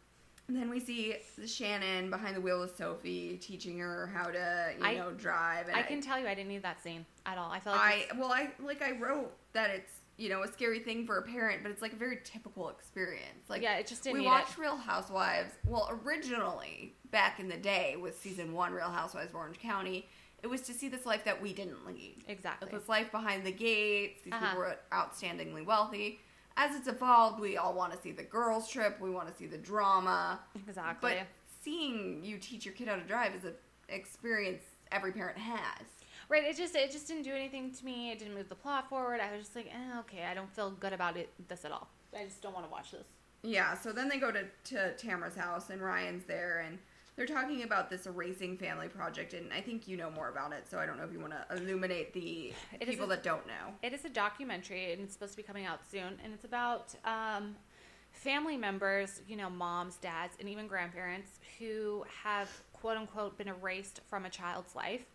And then we see Shannon behind the wheel with Sophie, teaching her how to, you I, know, drive. And I can I, tell you, I didn't need that scene at all. I felt like I well, I like I wrote that it's, you know, a scary thing for a parent, but it's like a very typical experience. Like, yeah, it just didn't. We need watched it. Real Housewives. Well, originally back in the day with season one, Real Housewives of Orange County. It was to see this life that we didn't lead. Exactly. This life behind the gates. These uh-huh. people were outstandingly wealthy. As it's evolved, we all want to see the girls' trip. We want to see the drama. Exactly. But seeing you teach your kid how to drive is an experience every parent has. Right. It just it just didn't do anything to me. It didn't move the plot forward. I was just like, eh, okay, I don't feel good about it this at all. I just don't want to watch this. Yeah. So then they go to, to Tamara's house, and Ryan's there, and they're talking about this erasing family project, and I think you know more about it, so I don't know if you want to illuminate the it people a, that don't know. It is a documentary, and it's supposed to be coming out soon, and it's about um, family members, you know, moms, dads, and even grandparents who have, quote-unquote, been erased from a child's life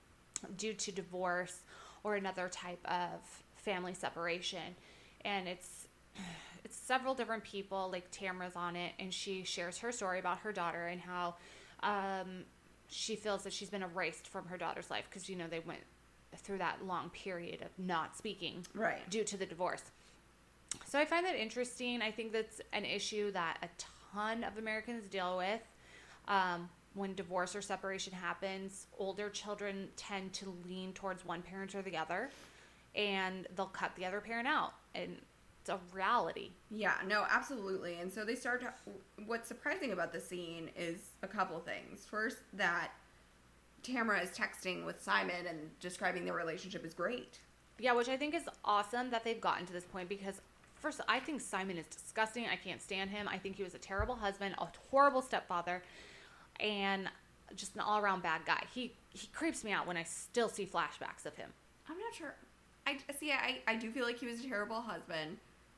due to divorce or another type of family separation. And it's it's several different people, like Tamara's on it, and she shares her story about her daughter and how um, she feels that she's been erased from her daughter's life because, you know, they went through that long period of not speaking right. due to the divorce. So I find that interesting. I think that's an issue that a ton of Americans deal with. Um, when divorce or separation happens, older children tend to lean towards one parent or the other, and they'll cut the other parent out. And it's a reality. Yeah, no, absolutely. And so they start to, what's surprising about the scene is a couple things. First, that Tamara is texting with Simon and describing their relationship is great. Yeah, which I think is awesome that they've gotten to this point because, first, I think Simon is disgusting. I can't stand him. I think he was a terrible husband, a horrible stepfather, and just an all-around bad guy. He he creeps me out when I still see flashbacks of him. I'm not sure. I see. I I do feel like he was a terrible husband.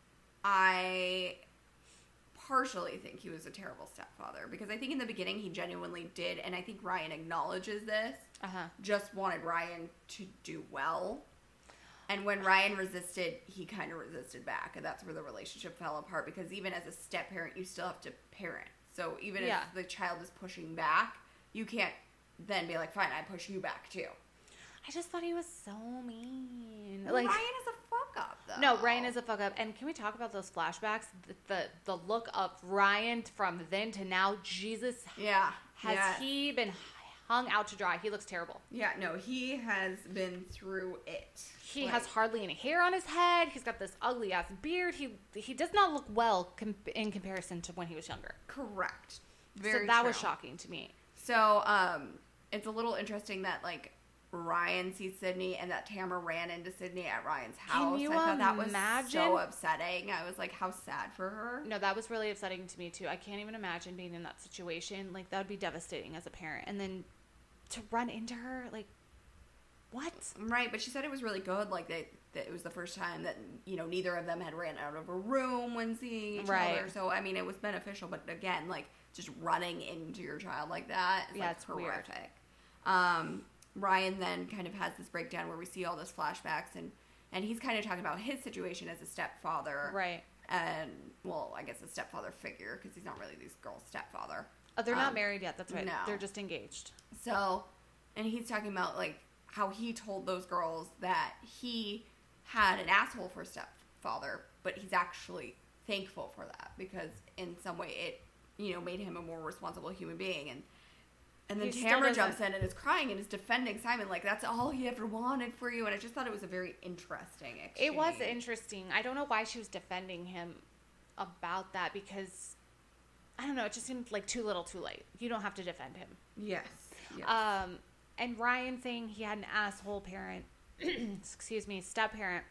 I partially think he was a terrible stepfather because I think in the beginning he genuinely did, and I think Ryan acknowledges this, uh-huh. just wanted Ryan to do well. And when Ryan resisted, he kind of resisted back, and that's where the relationship fell apart because even as a step-parent, you still have to parent. So even yeah. if the child is pushing back, you can't then be like, fine, I push you back too. I just thought he was so mean. Well, like, Ryan is a fuck up, though. No, Ryan is a fuck up. And can we talk about those flashbacks? The the, the look of Ryan from then to now, Jesus. Yeah. Has yeah. he been hung out to dry? He looks terrible. Yeah, no, he has been through it. He like, has hardly any hair on his head. He's got this ugly ass beard. He he does not look well com- in comparison to when he was younger. Correct. Very so that true. Was shocking to me. So, um, it's a little interesting that, like, Ryan sees Sydney and that Tamara ran into Sydney at Ryan's house. Can you I thought that was imagine? So upsetting. I was like, how sad for her. No, that was really upsetting to me too. I can't even imagine being in that situation. Like, that would be devastating as a parent. And then to run into her, like, what? Right, but she said it was really good. Like, they, that it was the first time that, you know, neither of them had ran out of a room when seeing each right. other. So, I mean, it was beneficial. But again, like, just running into your child like that is, yeah, like, it's horrific. Weird. Um... Ryan then kind of has this breakdown where we see all those flashbacks, and, and he's kind of talking about his situation as a stepfather. Right. And, well, I guess a stepfather figure, because he's not really these girls' stepfather. Oh, they're um, not married yet. That's right. No. They're just engaged. So, and he's talking about, like, how he told those girls that he had an asshole for a stepfather, but he's actually thankful for that, because in some way it, you know, made him a more responsible human being, and And then Tamara jumps in and is crying and is defending Simon like that's all he ever wanted for you. And I just thought it was a very interesting exchange. It was interesting. I don't know why she was defending him about that because, I don't know, it just seemed like too little too late. You don't have to defend him. Yes. yes. Um, and Ryan saying he had an asshole parent, excuse me, step-parent.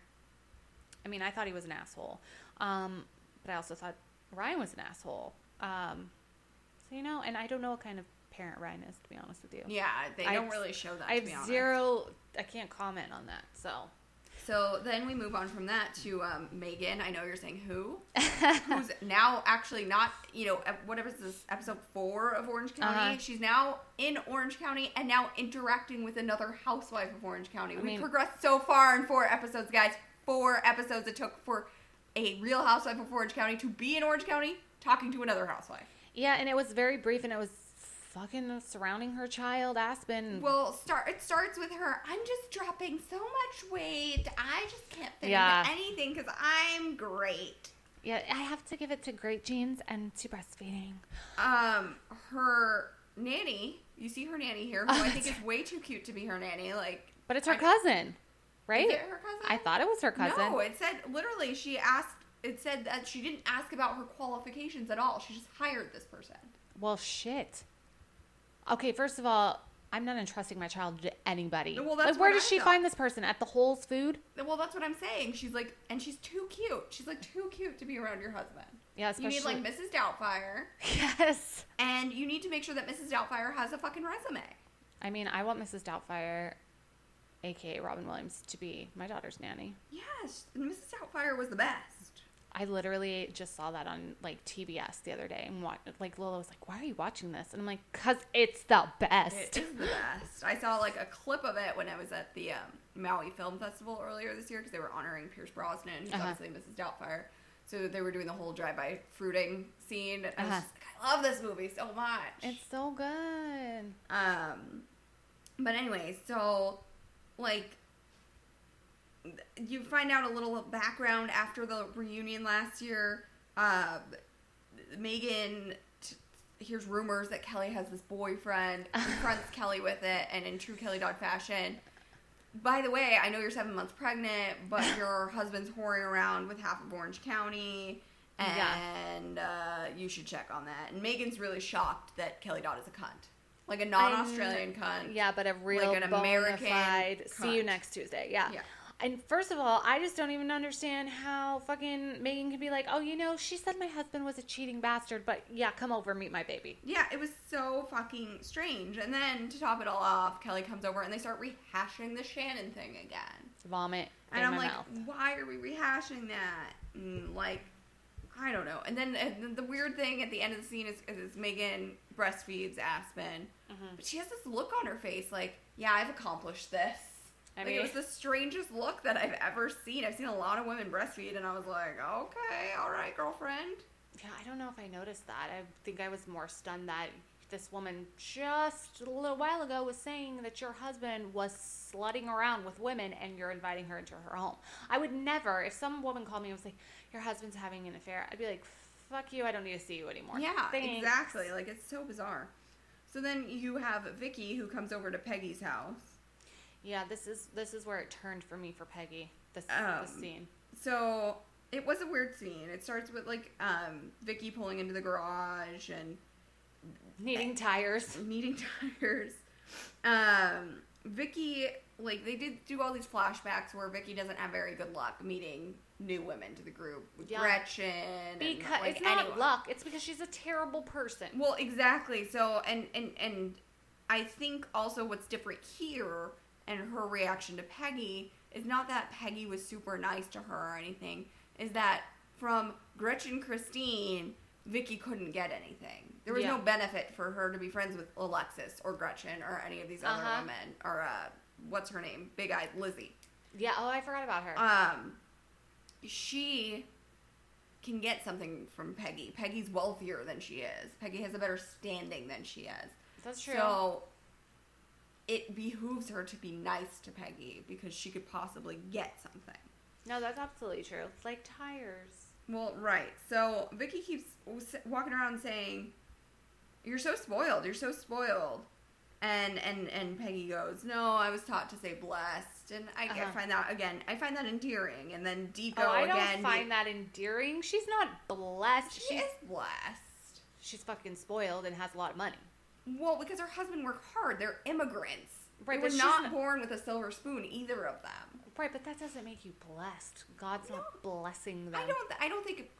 I mean, I thought he was an asshole. Um, but I also thought Ryan was an asshole. Um, so, you know, and I don't know what kind of parent Ryan is, to be honest with you. Yeah, they I don't have, really show that, I to be honest. zero, I can't comment on that, so. So then we move on from that to um, Megan. I know you're saying who? Who's now actually not, you know, whatever is this, episode four of Orange County? Uh-huh. She's now in Orange County and now interacting with another housewife of Orange County. I we mean, progressed so far in four episodes, guys. Four episodes it took for a real housewife of Orange County to be in Orange County talking to another housewife. Yeah, and it was very brief, and it was fucking surrounding her child, Aspen. Well, start. It starts with her. I'm just dropping so much weight. I just can't fit Yeah. into anything because I'm great. Yeah, I have to give it to great genes and to breastfeeding. Um, her nanny. You see her nanny here, who Oh, I think that's is way too cute to be her nanny. Like, But it's her I- cousin, right? Is it her cousin? I thought it was her cousin. No, it said literally. She asked. It said that she didn't ask about her qualifications at all. She just hired this person. Well, shit. Okay, first of all, I'm not entrusting my child to anybody. Well, that's like, where what does I she thought. find this person? At the Whole's Food? Well, that's what I'm saying. She's like, and she's too cute. She's like too cute to be around your husband. Yeah, You especially. need like Missus Doubtfire, Yes. and you need to make sure that Missus Doubtfire has a fucking resume. I mean, I want Missus Doubtfire, a k a. Robin Williams, to be my daughter's nanny. Yes, Missus Doubtfire was the best. I literally just saw that on like T B S the other day, and wa- like Lola was like, "Why are you watching this?" And I'm like, "Cause it's the best." It is the best. I saw like a clip of it when I was at the um, Maui Film Festival earlier this year because they were honoring Pierce Brosnan, who's Uh-huh. obviously Missus Doubtfire. So they were doing the whole drive-by fruiting scene. And I was Uh-huh. just like, I love this movie so much. It's so good. Um, but anyway, so like you find out a little background after the reunion last year. Uh, Megan t- hears rumors that Kelly has this boyfriend, confronts Kelly with it, and in true Kelly Dog fashion, by the way, I know you're seven months pregnant, but your husband's whoring around with half of Orange County, and yeah. uh, you should check on that. And Megan's really shocked that Kelly Dodd is a cunt. Like a non-Australian cunt. Yeah, but a real like an bona American fide. See you cunt. next Tuesday. Yeah. Yeah. And first of all, I just don't even understand how fucking Megan can be like, oh, you know, she said my husband was a cheating bastard, but yeah, come over, meet my baby. Yeah, it was so fucking strange. And then to top it all off, Kelly comes over and they start rehashing the Shannon thing again. Vomit And in I'm my like, mouth. why are we rehashing that? And like, I don't know. And then and the weird thing at the end of the scene is, is Megan breastfeeds Aspen. Mhm. But she has this look on her face like, yeah, I've accomplished this. I Like, mean, it was the strangest look that I've ever seen. I've seen a lot of women breastfeed, and I was like, okay, all right, girlfriend. yeah, I don't know if I noticed that. I think I was more stunned that this woman just a little while ago was saying that your husband was slutting around with women and you're inviting her into her home. I would never, if some woman called me and was like, your husband's having an affair, I'd be like, fuck you, I don't need to see you anymore. Yeah, Thanks. exactly. Like, it's so bizarre. So then you have Vicky, who comes over to Peggy's house. Yeah, this is this is where it turned for me for Peggy. This, Um, this scene. So it was a weird scene. It starts with like um, Vicky pulling into the garage and Needing tires. needing tires. Um, Vicky, like they did do all these flashbacks where Vicky doesn't have very good luck meeting new women to the group. With Yeah. Gretchen. Because and, like, it's not anyone. luck. It's because she's a terrible person. Well, exactly. So, and, and, and I think also what's different here and her reaction to Peggy is not that Peggy was super nice to her or anything, is that from Gretchen Christine, Vicky couldn't get anything. There was Yeah. no benefit for her to be friends with Alexis or Gretchen or any of these other Uh-huh. women. Or, uh, what's her name? Big-eyed Lizzie. Yeah, oh, I forgot about her. Um, she can get something from Peggy. Peggy's wealthier than she is. Peggy has a better standing than she is. That's true. So it behooves her to be nice to Peggy because she could possibly get something. No, that's absolutely true. It's like tires. Well, right. So Vicky keeps walking around saying, "You're so spoiled. You're so spoiled." And and and Peggy goes, "No, I was taught to say blessed." And I, Uh-huh. I find that again. I find that endearing. And then Deco Oh, I don't again. find that endearing. She's not blessed. She she's is blessed. she's fucking spoiled and has a lot of money. Well, because her husband worked hard. They're immigrants. Right, they but were she's not, not- born with a silver spoon, either of them. Right, but that doesn't make you blessed. God's No. not blessing them. I don't. I don't think.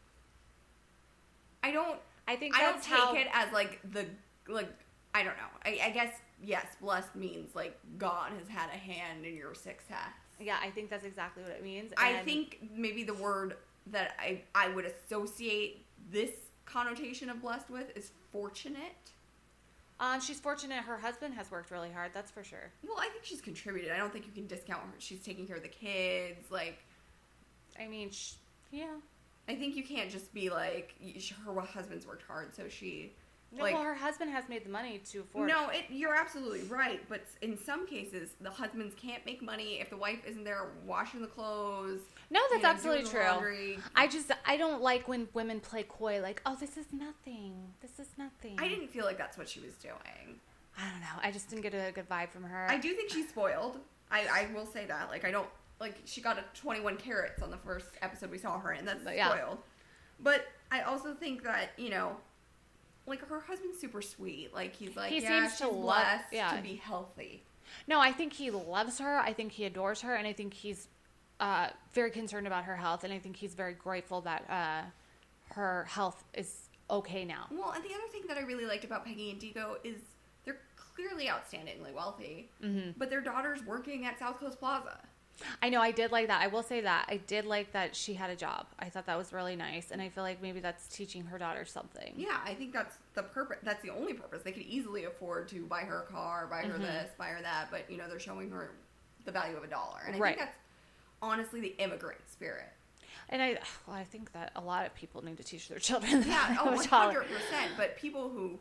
I don't. I think I don't that's take how, it as like the like. I don't know. I, I guess yes. Blessed means like God has had a hand in your success. Yeah, I think that's exactly what it means. I and- think maybe the word that I I would associate this connotation of blessed with is fortunate. Um, she's fortunate her husband has worked really hard. That's for sure. Well, I think she's contributed. I don't think you can discount her. She's taking care of the kids. Like, I mean, sh- yeah. I think you can't just be like, y- her husband's worked hard, so she No, like, well, her husband has made the money to afford. No, it, you're absolutely right. But in some cases, the husbands can't make money if the wife isn't there washing the clothes. No, that's you know, absolutely doing the true. laundry. I just, I don't like when women play coy, like, oh, this is nothing. This is nothing. I didn't feel like that's what she was doing. I don't know. I just didn't get a good vibe from her. I do think she's spoiled. I, I will say that. Like, I don't, like, she got a twenty-one carats on the first episode we saw her in. That's But, yeah. spoiled. But I also think that, you know, like, her husband's super sweet. Like, he's like, He yeah, seems she's to love- blessed yeah. to be healthy. No, I think he loves her. I think he adores her. And I think he's uh, very concerned about her health. And I think he's very grateful that uh, her health is okay now. Well, and the other thing that I really liked about Peggy and Diego is they're clearly outstandingly wealthy, Mm-hmm. but their daughter's working at South Coast Plaza. I know. I did like that. I will say that. I did like that she had a job. I thought that was really nice. And I feel like maybe that's teaching her daughter something. Yeah, I think that's the purpose. That's the only purpose. They could easily afford to buy her a car, buy her Mhm. this, buy her that, but, you know, they're showing her the value of a dollar. And I Right. think that's honestly the immigrant spirit. And I, well, I think that a lot of people need to teach their children that. Yeah, oh, a one dollar. hundred percent. But people who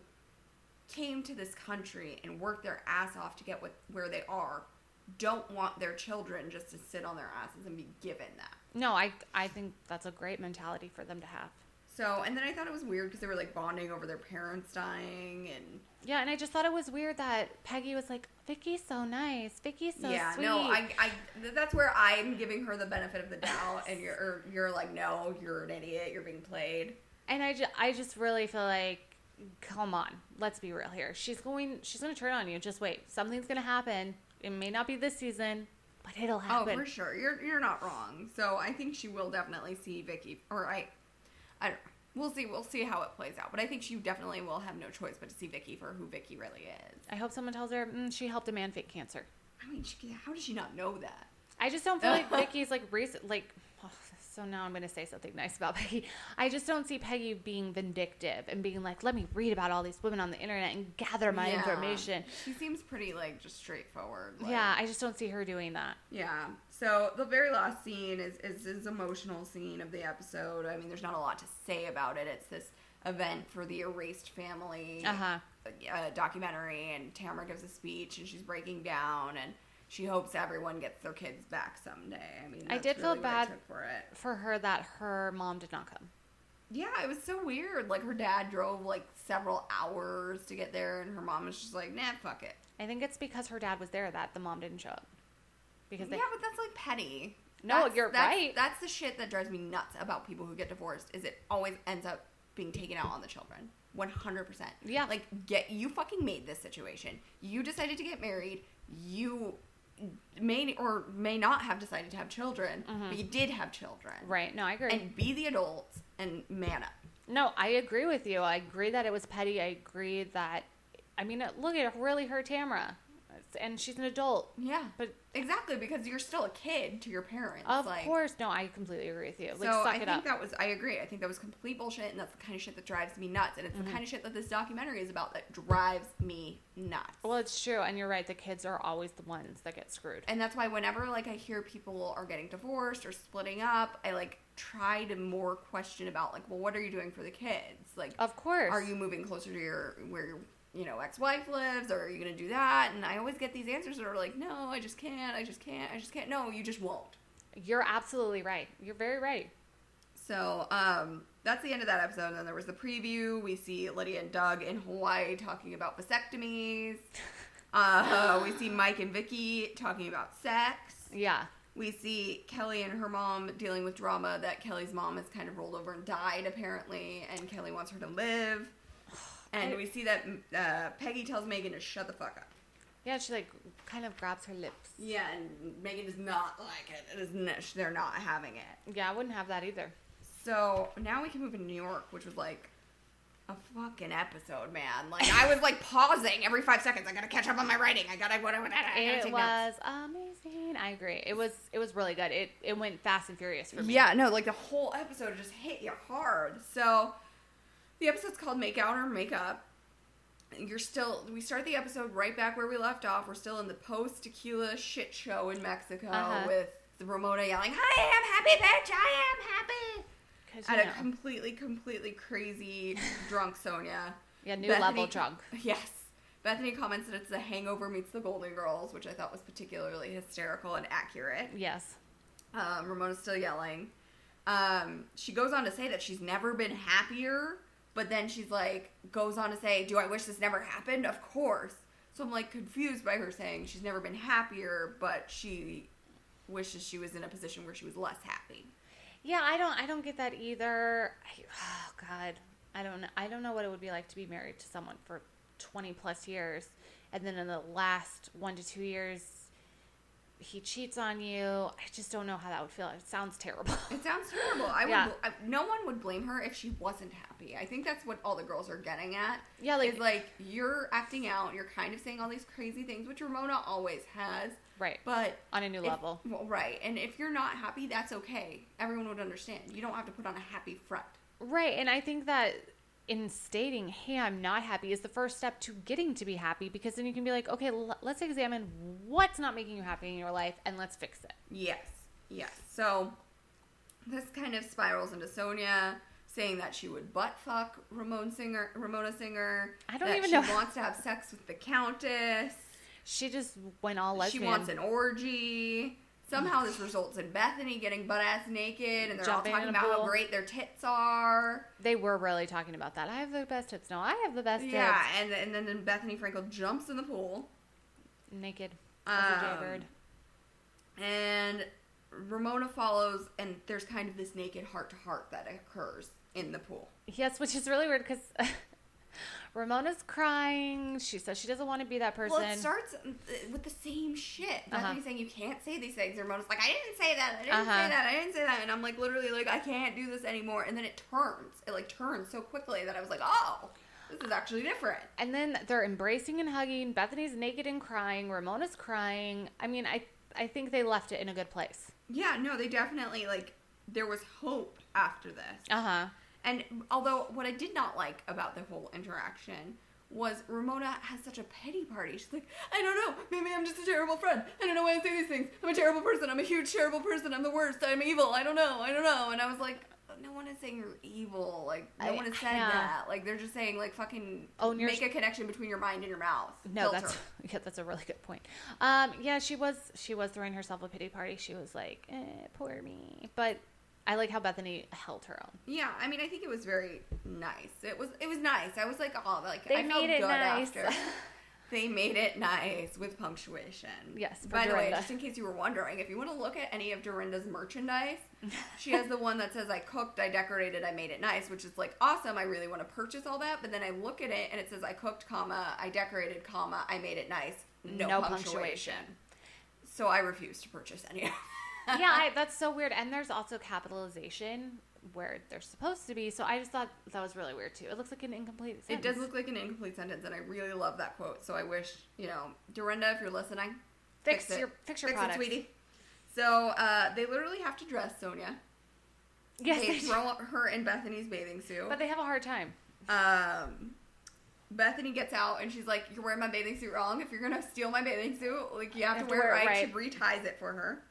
came to this country and worked their ass off to get what, where they are don't want their children just to sit on their asses and be given that. No, I, I think that's a great mentality for them to have. So, and then I thought it was weird because they were like bonding over their parents dying, and Yeah, and I just thought it was weird that Peggy was like, Vicky's so nice. Vicky's so yeah, sweet. no, I, I, that's where I'm giving her the benefit of the doubt, and you're, or you're like, no, you're an idiot, you're being played. And I just, I just really feel like, come on, let's be real here. She's going, she's going to turn on you. Just wait. Something's going to happen. It may not be this season, but it'll happen. Oh, for sure, you're, you're not wrong. So I think she will definitely see Vicky, or I, I don't know. We'll see. We'll see how it plays out. But I think she definitely will have no choice but to see Vicky for who Vicky really is. I hope someone tells her mm, she helped a man fake cancer. I mean, she, how does she not know that? I just don't feel like Vicky's like recent, like. Oh, so now I'm going to say something nice about Peggy. I just don't see Peggy being vindictive and being like, let me read about all these women on the internet and gather my Yeah. information. She seems pretty like just straightforward. Like, Yeah, I just don't see her doing that. Yeah. So the very last scene is, is his emotional scene of the episode. I mean, there's not a lot to say about it. It's this event for the Erased Family Uh-huh. uh, documentary, and Tamara gives a speech, and she's breaking down, and she hopes everyone gets their kids back someday. I mean, I that's did feel really what I bad took for it. for her that her mom did not come. Yeah, it was so weird. Like, her dad drove, like, several hours to get there, and her mom was just like, nah, fuck it. I think it's because her dad was there that the mom didn't show up. Because they, Yeah, but that's, like, petty. No, That's- you're that's, right. That's the shit that drives me nuts about people who get divorced, is it always ends up being taken out on the children. one hundred percent. Yeah. Like, get you fucking made this situation. You decided to get married. You may or may not have decided to have children, Mhm. but you did have children. right. No, I agree. And be the adults and man up. No, I agree with you. I agree that it was petty. I agree that, I mean, look, it really hurt Tamara. And she's an adult. Yeah. But Exactly, because you're still a kid to your parents. of like, course, no, I completely agree with you. Like, so suck I it think up. that was, I agree. I think that was complete bullshit, and that's the kind of shit that drives me nuts. And it's Mhm. the kind of shit that this documentary is about that drives me nuts. Well, it's true. And you're right. The kids are always the ones that get screwed. And that's why whenever, like, I hear people are getting divorced or splitting up, I, like, try to more question about, like, well, what are you doing for the kids? Like, Of course. are you moving closer to your, where your, you know, ex-wife lives, or are you going to do that? And I always get these answers that are like, no, I just can't, I just can't, I just can't. No, you just won't. You're absolutely right. You're very right. So, um, that's the end of that episode. And then there was the preview. We see Lydia and Doug in Hawaii talking about vasectomies. Uh, we see Mike and Vicky talking about sex. Yeah. We see Kelly and her mom dealing with drama that Kelly's mom has kind of rolled over and died, apparently, and Kelly wants her to live. And I- we see that uh, Peggy tells Megan to shut the fuck up. Yeah, she, like, kind of grabs her lips. Yeah, and Megan does not like it. It is n- they're not having it. Yeah, I wouldn't have that either. So now we can move into New York, which was like a fucking episode, man. Like, I was like pausing every five seconds. I gotta catch up on my writing. I gotta, what, what, I gotta It take was notes. amazing. I agree. It was it was really good. It it went fast and furious for me. Yeah, no, like the whole episode just hit you hard. So the episode's called Make Out or Make Up. You're still, we start the episode right back where we left off. We're still in the post-tequila shit show in Mexico Uh-huh. with the Ramona yelling, I am happy, bitch, I am happy. 'Cause, At you a know. completely, completely crazy drunk Sonia. Yeah, new Bethany, level drunk. Yes. Bethany comments that it's The Hangover meets The Golden Girls, which I thought was particularly hysterical and accurate. Yes. Um, Ramona's still yelling. Um, she goes on to say that she's never been happier, but then she's like, goes on to say, do I wish this never happened? Of course. So I'm like confused by her saying she's never been happier, but she wishes she was in a position where she was less happy. Yeah, I don't I don't get that either. I, oh God. I don't know. I don't know what it would be like to be married to someone for twenty plus years, and then in the last one to two years he cheats on you. I just don't know how that would feel. It sounds terrible. It sounds terrible. I yeah. would. I, no one would blame her if she wasn't happy. I think that's what all the girls are getting at. Yeah, like, is like you're acting out. You're kind of saying all these crazy things, which Ramona always has. Right. But on a new if, level. Well, right. And if you're not happy, that's okay. Everyone would understand. You don't have to put on a happy front. Right. And I think that in stating, hey, I'm not happy, is the first step to getting to be happy, because then you can be like, okay, l- let's examine what's not making you happy in your life and let's fix it. Yes. Yes. So this kind of spirals into Sonia saying that she would butt fuck Ramon Singer, Ramona Singer. I don't that even she know. She wants to have sex with the Countess. She just went all lesbian. She wants an orgy. Somehow this results in Bethany getting butt-ass naked, and they're Jumping all talking in a about pool. how great their tits are. They were really talking about that. I have the best tits. No, I have the best Yeah, tits. and, and then, then Bethany Frankel jumps in the pool. Naked. As a Um, jaybird. And Ramona follows, and there's kind of this naked heart-to-heart that occurs in the pool. Yes, which is really weird because Ramona's crying. She says she doesn't want to be that person. Well, it starts with the same shit. Bethany's Uh-huh. saying you can't say these things. And Ramona's like, I didn't say that. I didn't Uh-huh. say that. I didn't say that. And I'm like, literally, like, I can't do this anymore. And then it turns. It, like, turns so quickly that I was like, oh, this is actually different. And then they're embracing and hugging. Bethany's naked and crying. Ramona's crying. I mean, I I think they left it in a good place. Yeah, no, they definitely, like, there was hope after this. Uh-huh. And although what I did not like about the whole interaction was Ramona has such a pity party. She's like, I don't know. Maybe I'm just a terrible friend. I don't know why I say these things. I'm a terrible person. I'm a huge terrible person. I'm the worst. I'm evil. I don't know. I don't know. And I was like, no one is saying you're evil. Like, no I- one has said yeah. that. Like, they're just saying, like, fucking Own your- make a connection between your mind and your mouth. No, Filter. that's yeah, that's a really good point. Um, yeah, she was she was throwing herself a pity party. She was like, eh, poor me. But I like how Bethany held her own. Yeah, I mean, I think it was very nice. It was it was nice. I was like, oh, like They I felt made it good nice. after. They made it nice with punctuation. Yes, for By the way, Dorinda. just in case you were wondering, if you want to look at any of Dorinda's merchandise, she has the one that says, I cooked, I decorated, I made it nice, which is like awesome. I really want to purchase all that. But then I look at it and it says, I cooked, comma, I decorated, comma, I made it nice. No, No punctuation. punctuation. So I refuse to purchase any of it. Yeah, I, that's so weird. And there's also capitalization where they're supposed to be. So I just thought that was really weird too. It looks like an incomplete It sentence. does look like an incomplete sentence, and I really love that quote. So I wish, you know, Dorinda, if you're listening, fix, fix it. your fix your fix product, it, sweetie. So uh, they literally have to dress Sonia. Yes, They they do. throw her in Bethany's bathing suit. But they have a hard time. Um, Bethany gets out, and she's like, "You're wearing my bathing suit wrong. If you're gonna steal my bathing suit, like you have, to, wear it right." She reties it for her.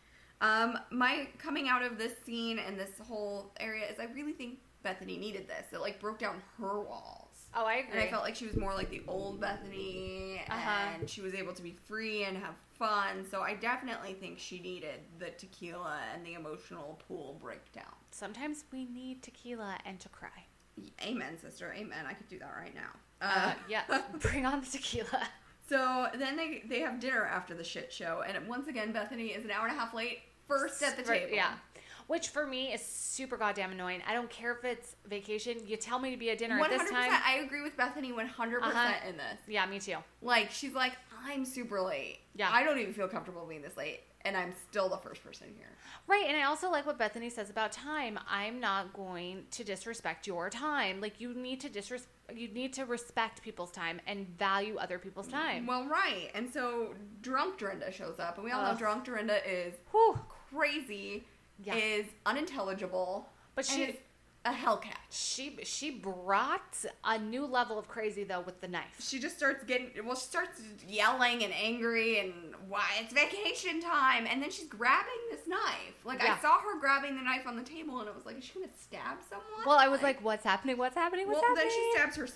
Um, my coming out of this scene and this whole area is I really think Bethany needed this. It like broke down her walls. Oh, I agree. And I felt like she was more like the old Bethany, Uh-huh. and she was able to be free and have fun. So I definitely think she needed the tequila and the emotional pool breakdown. Sometimes we need tequila and to cry. Amen, sister. Amen. I could do that right now. Uh, yeah, bring on the tequila. So then they they have dinner after the shit show, and once again Bethany is an hour and a half late, first at the For- table. Yeah. Which for me is super goddamn annoying. I don't care if it's vacation. You tell me to be at dinner one at hundred this percent. time. I agree with Bethany one hundred Uh-huh. percent in this. Yeah, me too. Like, she's like, I'm super late. Yeah. I don't even feel comfortable being this late, and I'm still the first person here. Right, and I also like what Bethany says about time. I'm not going to disrespect your time. Like you need to disres- you need to respect people's time and value other people's time. Well, right. And so drunk Dorinda shows up, and we all know Ugh. drunk Dorinda is Whew. crazy, Yeah. is unintelligible, But and she- is a hellcat. She she brought a new level of crazy though with the knife. She just starts getting, well, she starts yelling and angry and why it's vacation time. And then she's grabbing this knife. Like, Yeah. I saw her grabbing the knife on the table and I was like, is she going to stab someone? Well, I was like, what's happening? What's happening? What's well, happening? then she stabs herself.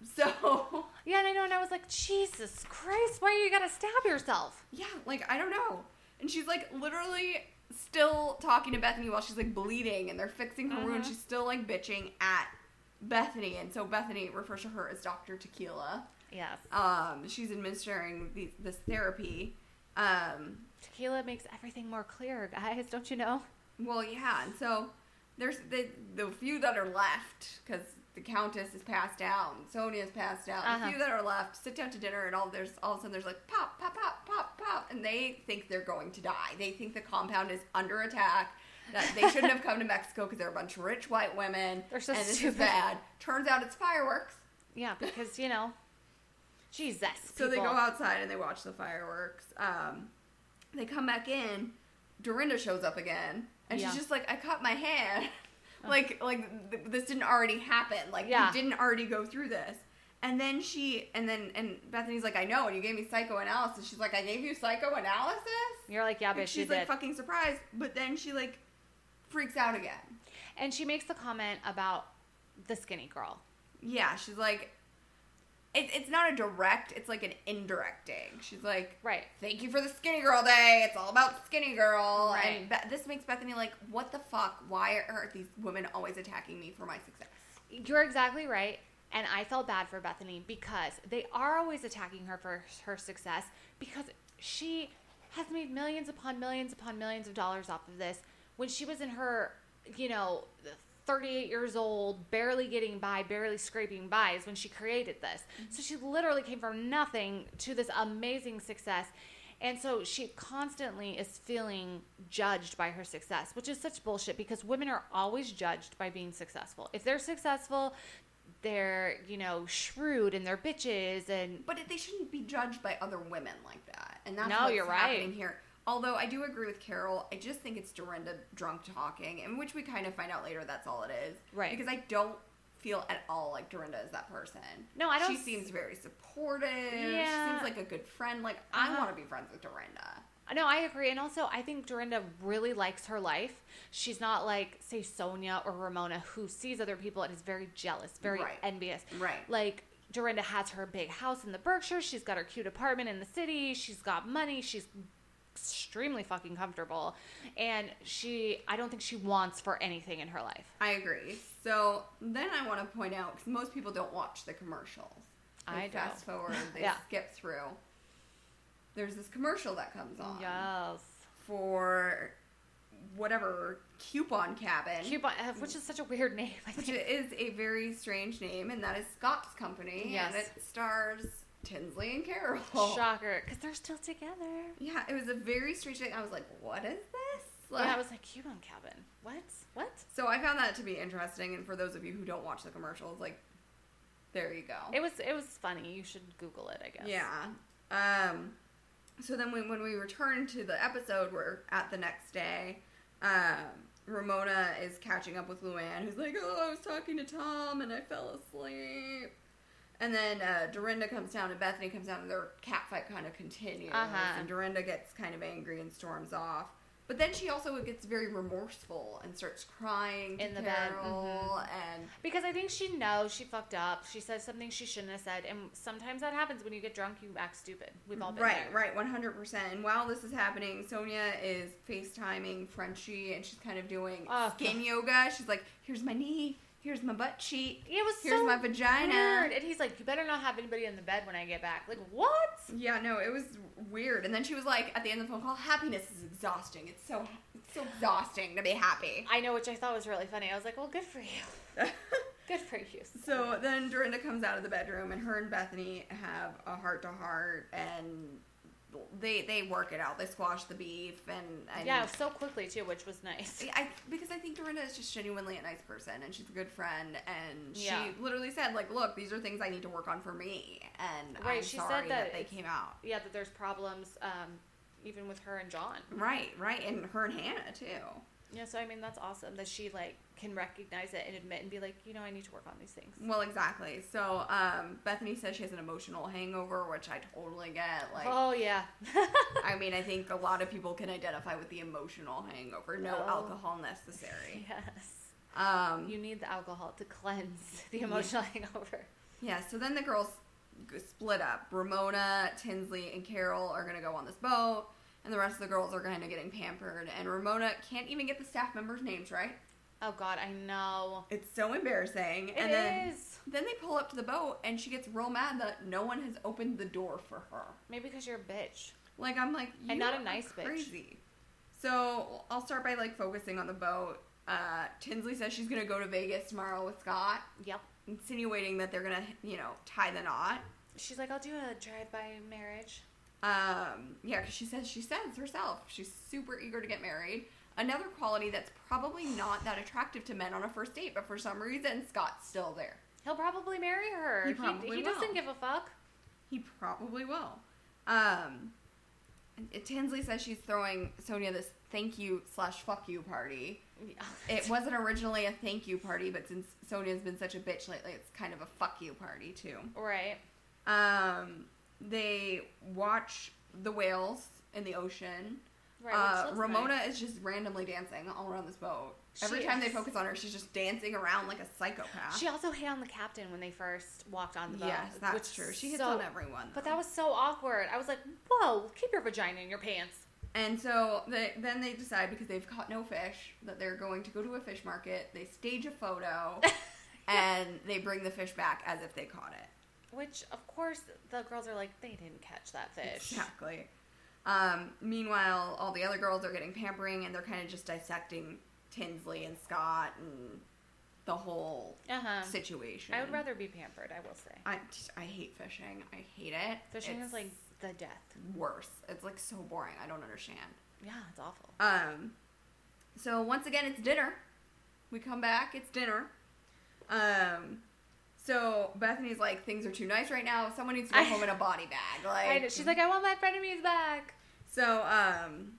So Yeah, and I know, and I was like, Jesus Christ, why you gotta stab yourself? yeah, like I don't know. And she's like literally still talking to Bethany while she's like bleeding, and they're fixing her wound. She's still like bitching at Bethany, and so Bethany refers to her as Doctor Tequila. Yes. Um, she's administering these, this therapy. Um, Tequila makes everything more clear, guys. Don't you know? well, yeah, and so there's the the few that are left because the Countess is passed out, and Sonia's passed out. Uh-huh. The few that are left sit down to dinner, and all there's all of a sudden there's like pop, pop, pop, pop, pop, and they think they're going to die. They think the compound is under attack. That they shouldn't have come to Mexico because they're a bunch of rich white women. They're so and this stupid. is bad. Turns out it's fireworks. Yeah, because, you know, Jesus. So they people. go outside and they watch the fireworks. Um, they come back in. Dorinda shows up again, and Yeah. she's just like, "I cut my hand." like, like th- this didn't already happen. Like, Yeah. you didn't already go through this. And then she, and then, and Bethany's like, "I know, and you gave me psychoanalysis." She's like, "I gave you psychoanalysis?" You're like, yeah, And bitch, she's you like did. fucking surprised, but then she like freaks out again. And she makes the comment about the skinny girl. Yeah, she's like, it, it's not a direct, it's like an indirect dig. She's like, Right. "Thank you for the skinny girl day. It's all about skinny girl." Right. And Be- this makes Bethany like, what the fuck? Why are these women always attacking me for my success? You're exactly right. And I felt bad for Bethany because they are always attacking her for her success because she has made millions upon millions upon millions of dollars off of this when she was in her, you know, thirty-eight years old, barely getting by, barely scraping by is when she created this. Mm-hmm. So she literally came from nothing to this amazing success. And so she constantly is feeling judged by her success, which is such bullshit because women are always judged by being successful. If they're successful, they're, you know, shrewd and they're bitches and... But they shouldn't be judged by other women like that. And that's No, what's you're right. happening here. Although I do agree with Carol, I just think it's Dorinda drunk talking, in which we kind of find out later that's all it is. Right. Because I don't feel at all like Dorinda is that person. No, I don't She s- seems very supportive. Yeah. She seems like a good friend. Like, I Uh-huh. want to be friends with Dorinda. No, I agree. And also, I think Dorinda really likes her life. She's not like, say, Sonia or Ramona, who sees other people and is very jealous, very Right. envious. Right. Like, Dorinda has her big house in the Berkshires. She's got her cute apartment in the city. She's got money. She's extremely fucking comfortable. And she, I don't think she wants for anything in her life. I agree. So then I want to point out, because most people don't watch the commercials. They I do. fast forward, they Yeah. skip through. There's this commercial that comes on Yes. for whatever coupon cabin, Coupon, uh, which is such a weird name. I which think. is a very strange name, and that is Scott's company. Yes. And it stars Tinsley and Carol. Shocker, because they're still together. Yeah, it was a very strange thing. I was like, what is this? Like, Yeah, I was like, coupon cabin. What? What? so I found that to be interesting, and for those of you who don't watch the commercials, like, there you go. It was it was funny. You should Google it, I guess. Yeah. Um, so then when, when we return to the episode, we're at the next day. Um, Ramona is catching up with Luann, who's like, "Oh, I was talking to Tom and I fell asleep." And then uh, Dorinda comes down and Bethany comes down, and their catfight kind of continues. Uh-huh. And Dorinda gets kind of angry and storms off. But then she also gets very remorseful and starts crying to In the bed, Carol. mhm. And Because I think she knows she fucked up. She said something she shouldn't have said. And sometimes that happens when you get drunk, you act stupid. We've all been right, there. right, one hundred percent. And while this is happening, Sonia is FaceTiming Frenchie, and she's kind of doing Oh. skin yoga. She's like, "Here's my knee. Here's my butt cheek. It was Here's so my vagina." weird. And he's like, you better not have anybody in the bed when I get back. Like, what? Yeah, no, it was weird. And then she was like, at the end of the phone call, "Happiness is exhausting. It's so, it's so exhausting to be happy." I know, which I thought was really funny. I was like, well, good for you. Good for you. So then Dorinda comes out of the bedroom, and her and Bethany have a heart-to-heart, and they they work it out. They squash the beef, and, and Yeah, so quickly, too, which was nice. I, because I think Dorinda is just genuinely a nice person, and she's a good friend, and Yeah. she literally said, like, "Look, these are things I need to work on for me," and Right, I'm she sorry said that, that they it's- came out. Yeah, that there's problems um, even with her and John. Right, right, and her and Hannah, too. Yeah, so I mean, that's awesome that she, like, can recognize it and admit and be like, you know, I need to work on these things. Well, exactly. So, um, Bethany says she has an emotional hangover, which I totally get. Like, Oh, yeah. I mean, I think a lot of people can identify with the emotional hangover. No Oh. alcohol necessary. Yes. Um, You need the alcohol to cleanse the emotional hangover. Yeah, so then the girls g- split up. Ramona, Tinsley, and Carol are going to go on this boat, and the rest of the girls are kind of getting pampered. And Ramona can't even get the staff members' names right. Oh, God, I know. It's so embarrassing. It and then, is. Then they pull up to the boat, and she gets real mad that no one has opened the door for her. Maybe because you're a bitch. Like, I'm like, you And not a are nice bitch. crazy. So, I'll start by, like, focusing on the boat. Uh, Tinsley says she's going to go to Vegas tomorrow with Scott. Yep. Insinuating that they're going to, you know, tie the knot. She's like, I'll do a drive-by marriage. Um, yeah, because she says, she says herself, she's super eager to get married. Another quality that's probably not that attractive to men on a first date, but for some reason, Scott's still there. He'll probably marry her. He probably He, he will. doesn't give a fuck. He probably will. Um, and Tinsley says she's throwing Sonia this thank you slash fuck you party. Yeah. It wasn't originally a thank you party, but since Sonia's been such a bitch lately, it's kind of a fuck you party, too. Right. Um, they watch the whales in the ocean. Right, Uh, which looks Ramona nice. is just randomly dancing all around this boat. Every She time they is. focus on her, she's just dancing around like a psychopath. She also hit on the captain when they first walked on the boat. yes, that's which true. She hits so, on everyone. But though. that was so awkward. I was like, whoa, keep your vagina in your pants. And so they, then they decide, because they've caught no fish, that they're going to go to a fish market. They stage a photo, and they bring the fish back as if they caught it. Which, of course, the girls are like, they didn't catch that fish. Exactly. Um, meanwhile, all the other girls are getting pampering, and they're kind of just dissecting Tinsley and Scott and the whole Uh-huh. situation. I would rather be pampered, I will say. I, just- I hate fishing. I hate it. Fishing It's is like the death. worse. It's like so boring. I don't understand. Yeah, it's awful. Um, so once again, it's dinner. We come back. It's dinner. Um, so Bethany's like, things are too nice right now. Someone needs to go I- home in a body bag. Like, I know. She's like, I want my frenemies back. so um,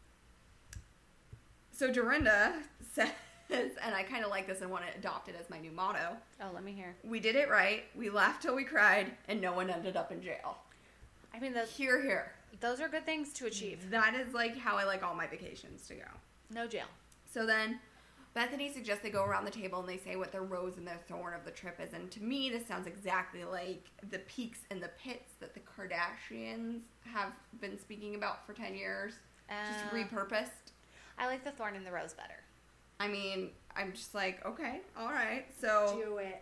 so Dorinda says, and I kind of like this and want to adopt it as my new motto. Oh, let me hear. We did it right. We laughed till we cried, and no one ended up in jail. I mean, those, Here, here. those are good things to achieve. That is like how I like all my vacations to go. No jail. So then Bethany suggests they go around the table and they say what their rose and their thorn of the trip is. And to me, this sounds exactly like the peaks and the pits that the Kardashians have been speaking about for ten years. Just Uh, repurposed. I like the thorn and the rose better. I mean, I'm just like, okay, all right. So Do it.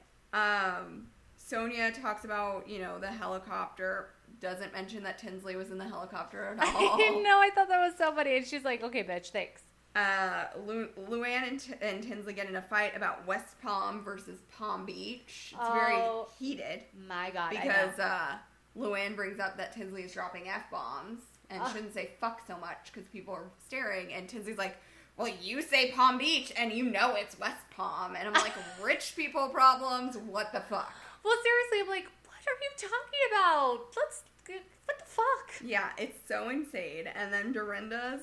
um, Sonia talks about, you know, the helicopter. Doesn't mention that Tinsley was in the helicopter at all. I didn't know. I thought that was so funny. And she's like, okay, bitch, thanks. Uh, Lu- Luann and, T- and Tinsley get in a fight about West Palm versus Palm Beach. It's Oh, very heated My God. because uh, Luann brings up that Tinsley is dropping F-bombs and Ugh. shouldn't say fuck so much because people are staring. And Tinsley's like, well, you say Palm Beach and you know it's West Palm. And I'm like, rich people problems? What the fuck? Well, seriously, I'm like, what are you talking about? Let's, what the fuck? Yeah, it's so insane. And then Dorinda's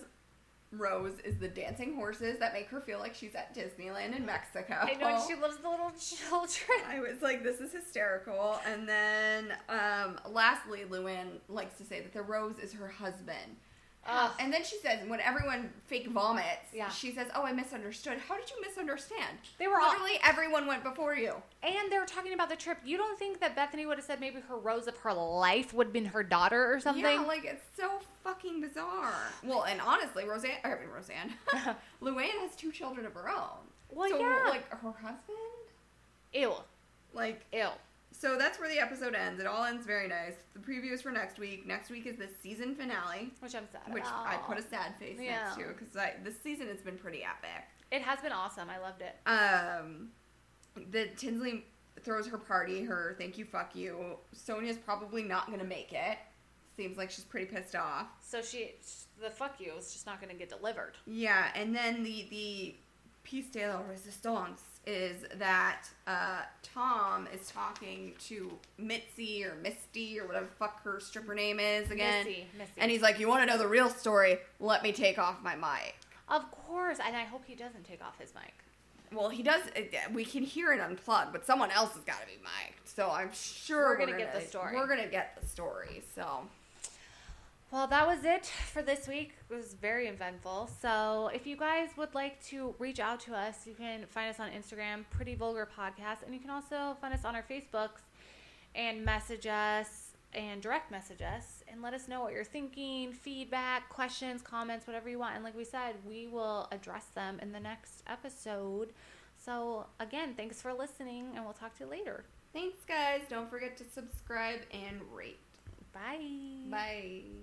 Rose is the dancing horses that make her feel like she's at Disneyland in Mexico. I know, and she loves the little children. I was like, this is hysterical. And then, um, lastly, Luann likes to say that the rose is her husband. Ugh. And then she says, when everyone fake vomits, Yeah. she says, oh, I misunderstood. How did you misunderstand? They were all- Literally, everyone went before you. And they were talking about the trip. You don't think that Bethany would have said maybe her rose of her life would have been her daughter or something? Yeah, like, it's so fucking bizarre. Well, and honestly, Roseanne, I mean, Roseanne, Luann has two children of her own. Well, so, yeah. like, her husband? Ew. Like, Ew. so that's where the episode ends. It all ends very nice. The preview is for next week. Next week is the season finale, Which I'm sad which about. I put a sad face Yeah. next to because this season has been pretty epic. It has been awesome. I loved it. Um, the Tinsley throws her party, her thank you, fuck you. Sonia's probably not going to make it. Seems like she's pretty pissed off. So she, the fuck you is just not going to get delivered. Yeah, and then the, the piece de la resistance is that uh, Tom is talking to Mitzi or Misty or whatever the fuck her stripper name is again. Missy, Missy. And he's like, you want to know the real story? Let me take off my mic. Of course. And I hope he doesn't take off his mic. Well, he does. We can hear it unplugged, but someone else has got to be mic'd. So I'm sure We're gonna get the story. We're gonna get the story. So Well, that was it for this week. It was very eventful. So if you guys would like to reach out to us, you can find us on Instagram, Pretty Vulgar Podcast, and you can also find us on our Facebooks. and message us and direct message us and let us know what you're thinking, feedback, questions, comments, whatever you want. And like we said, we will address them in the next episode. So again, thanks for listening, and we'll talk to you later. Thanks, guys. Don't forget to subscribe and rate. Bye. Bye.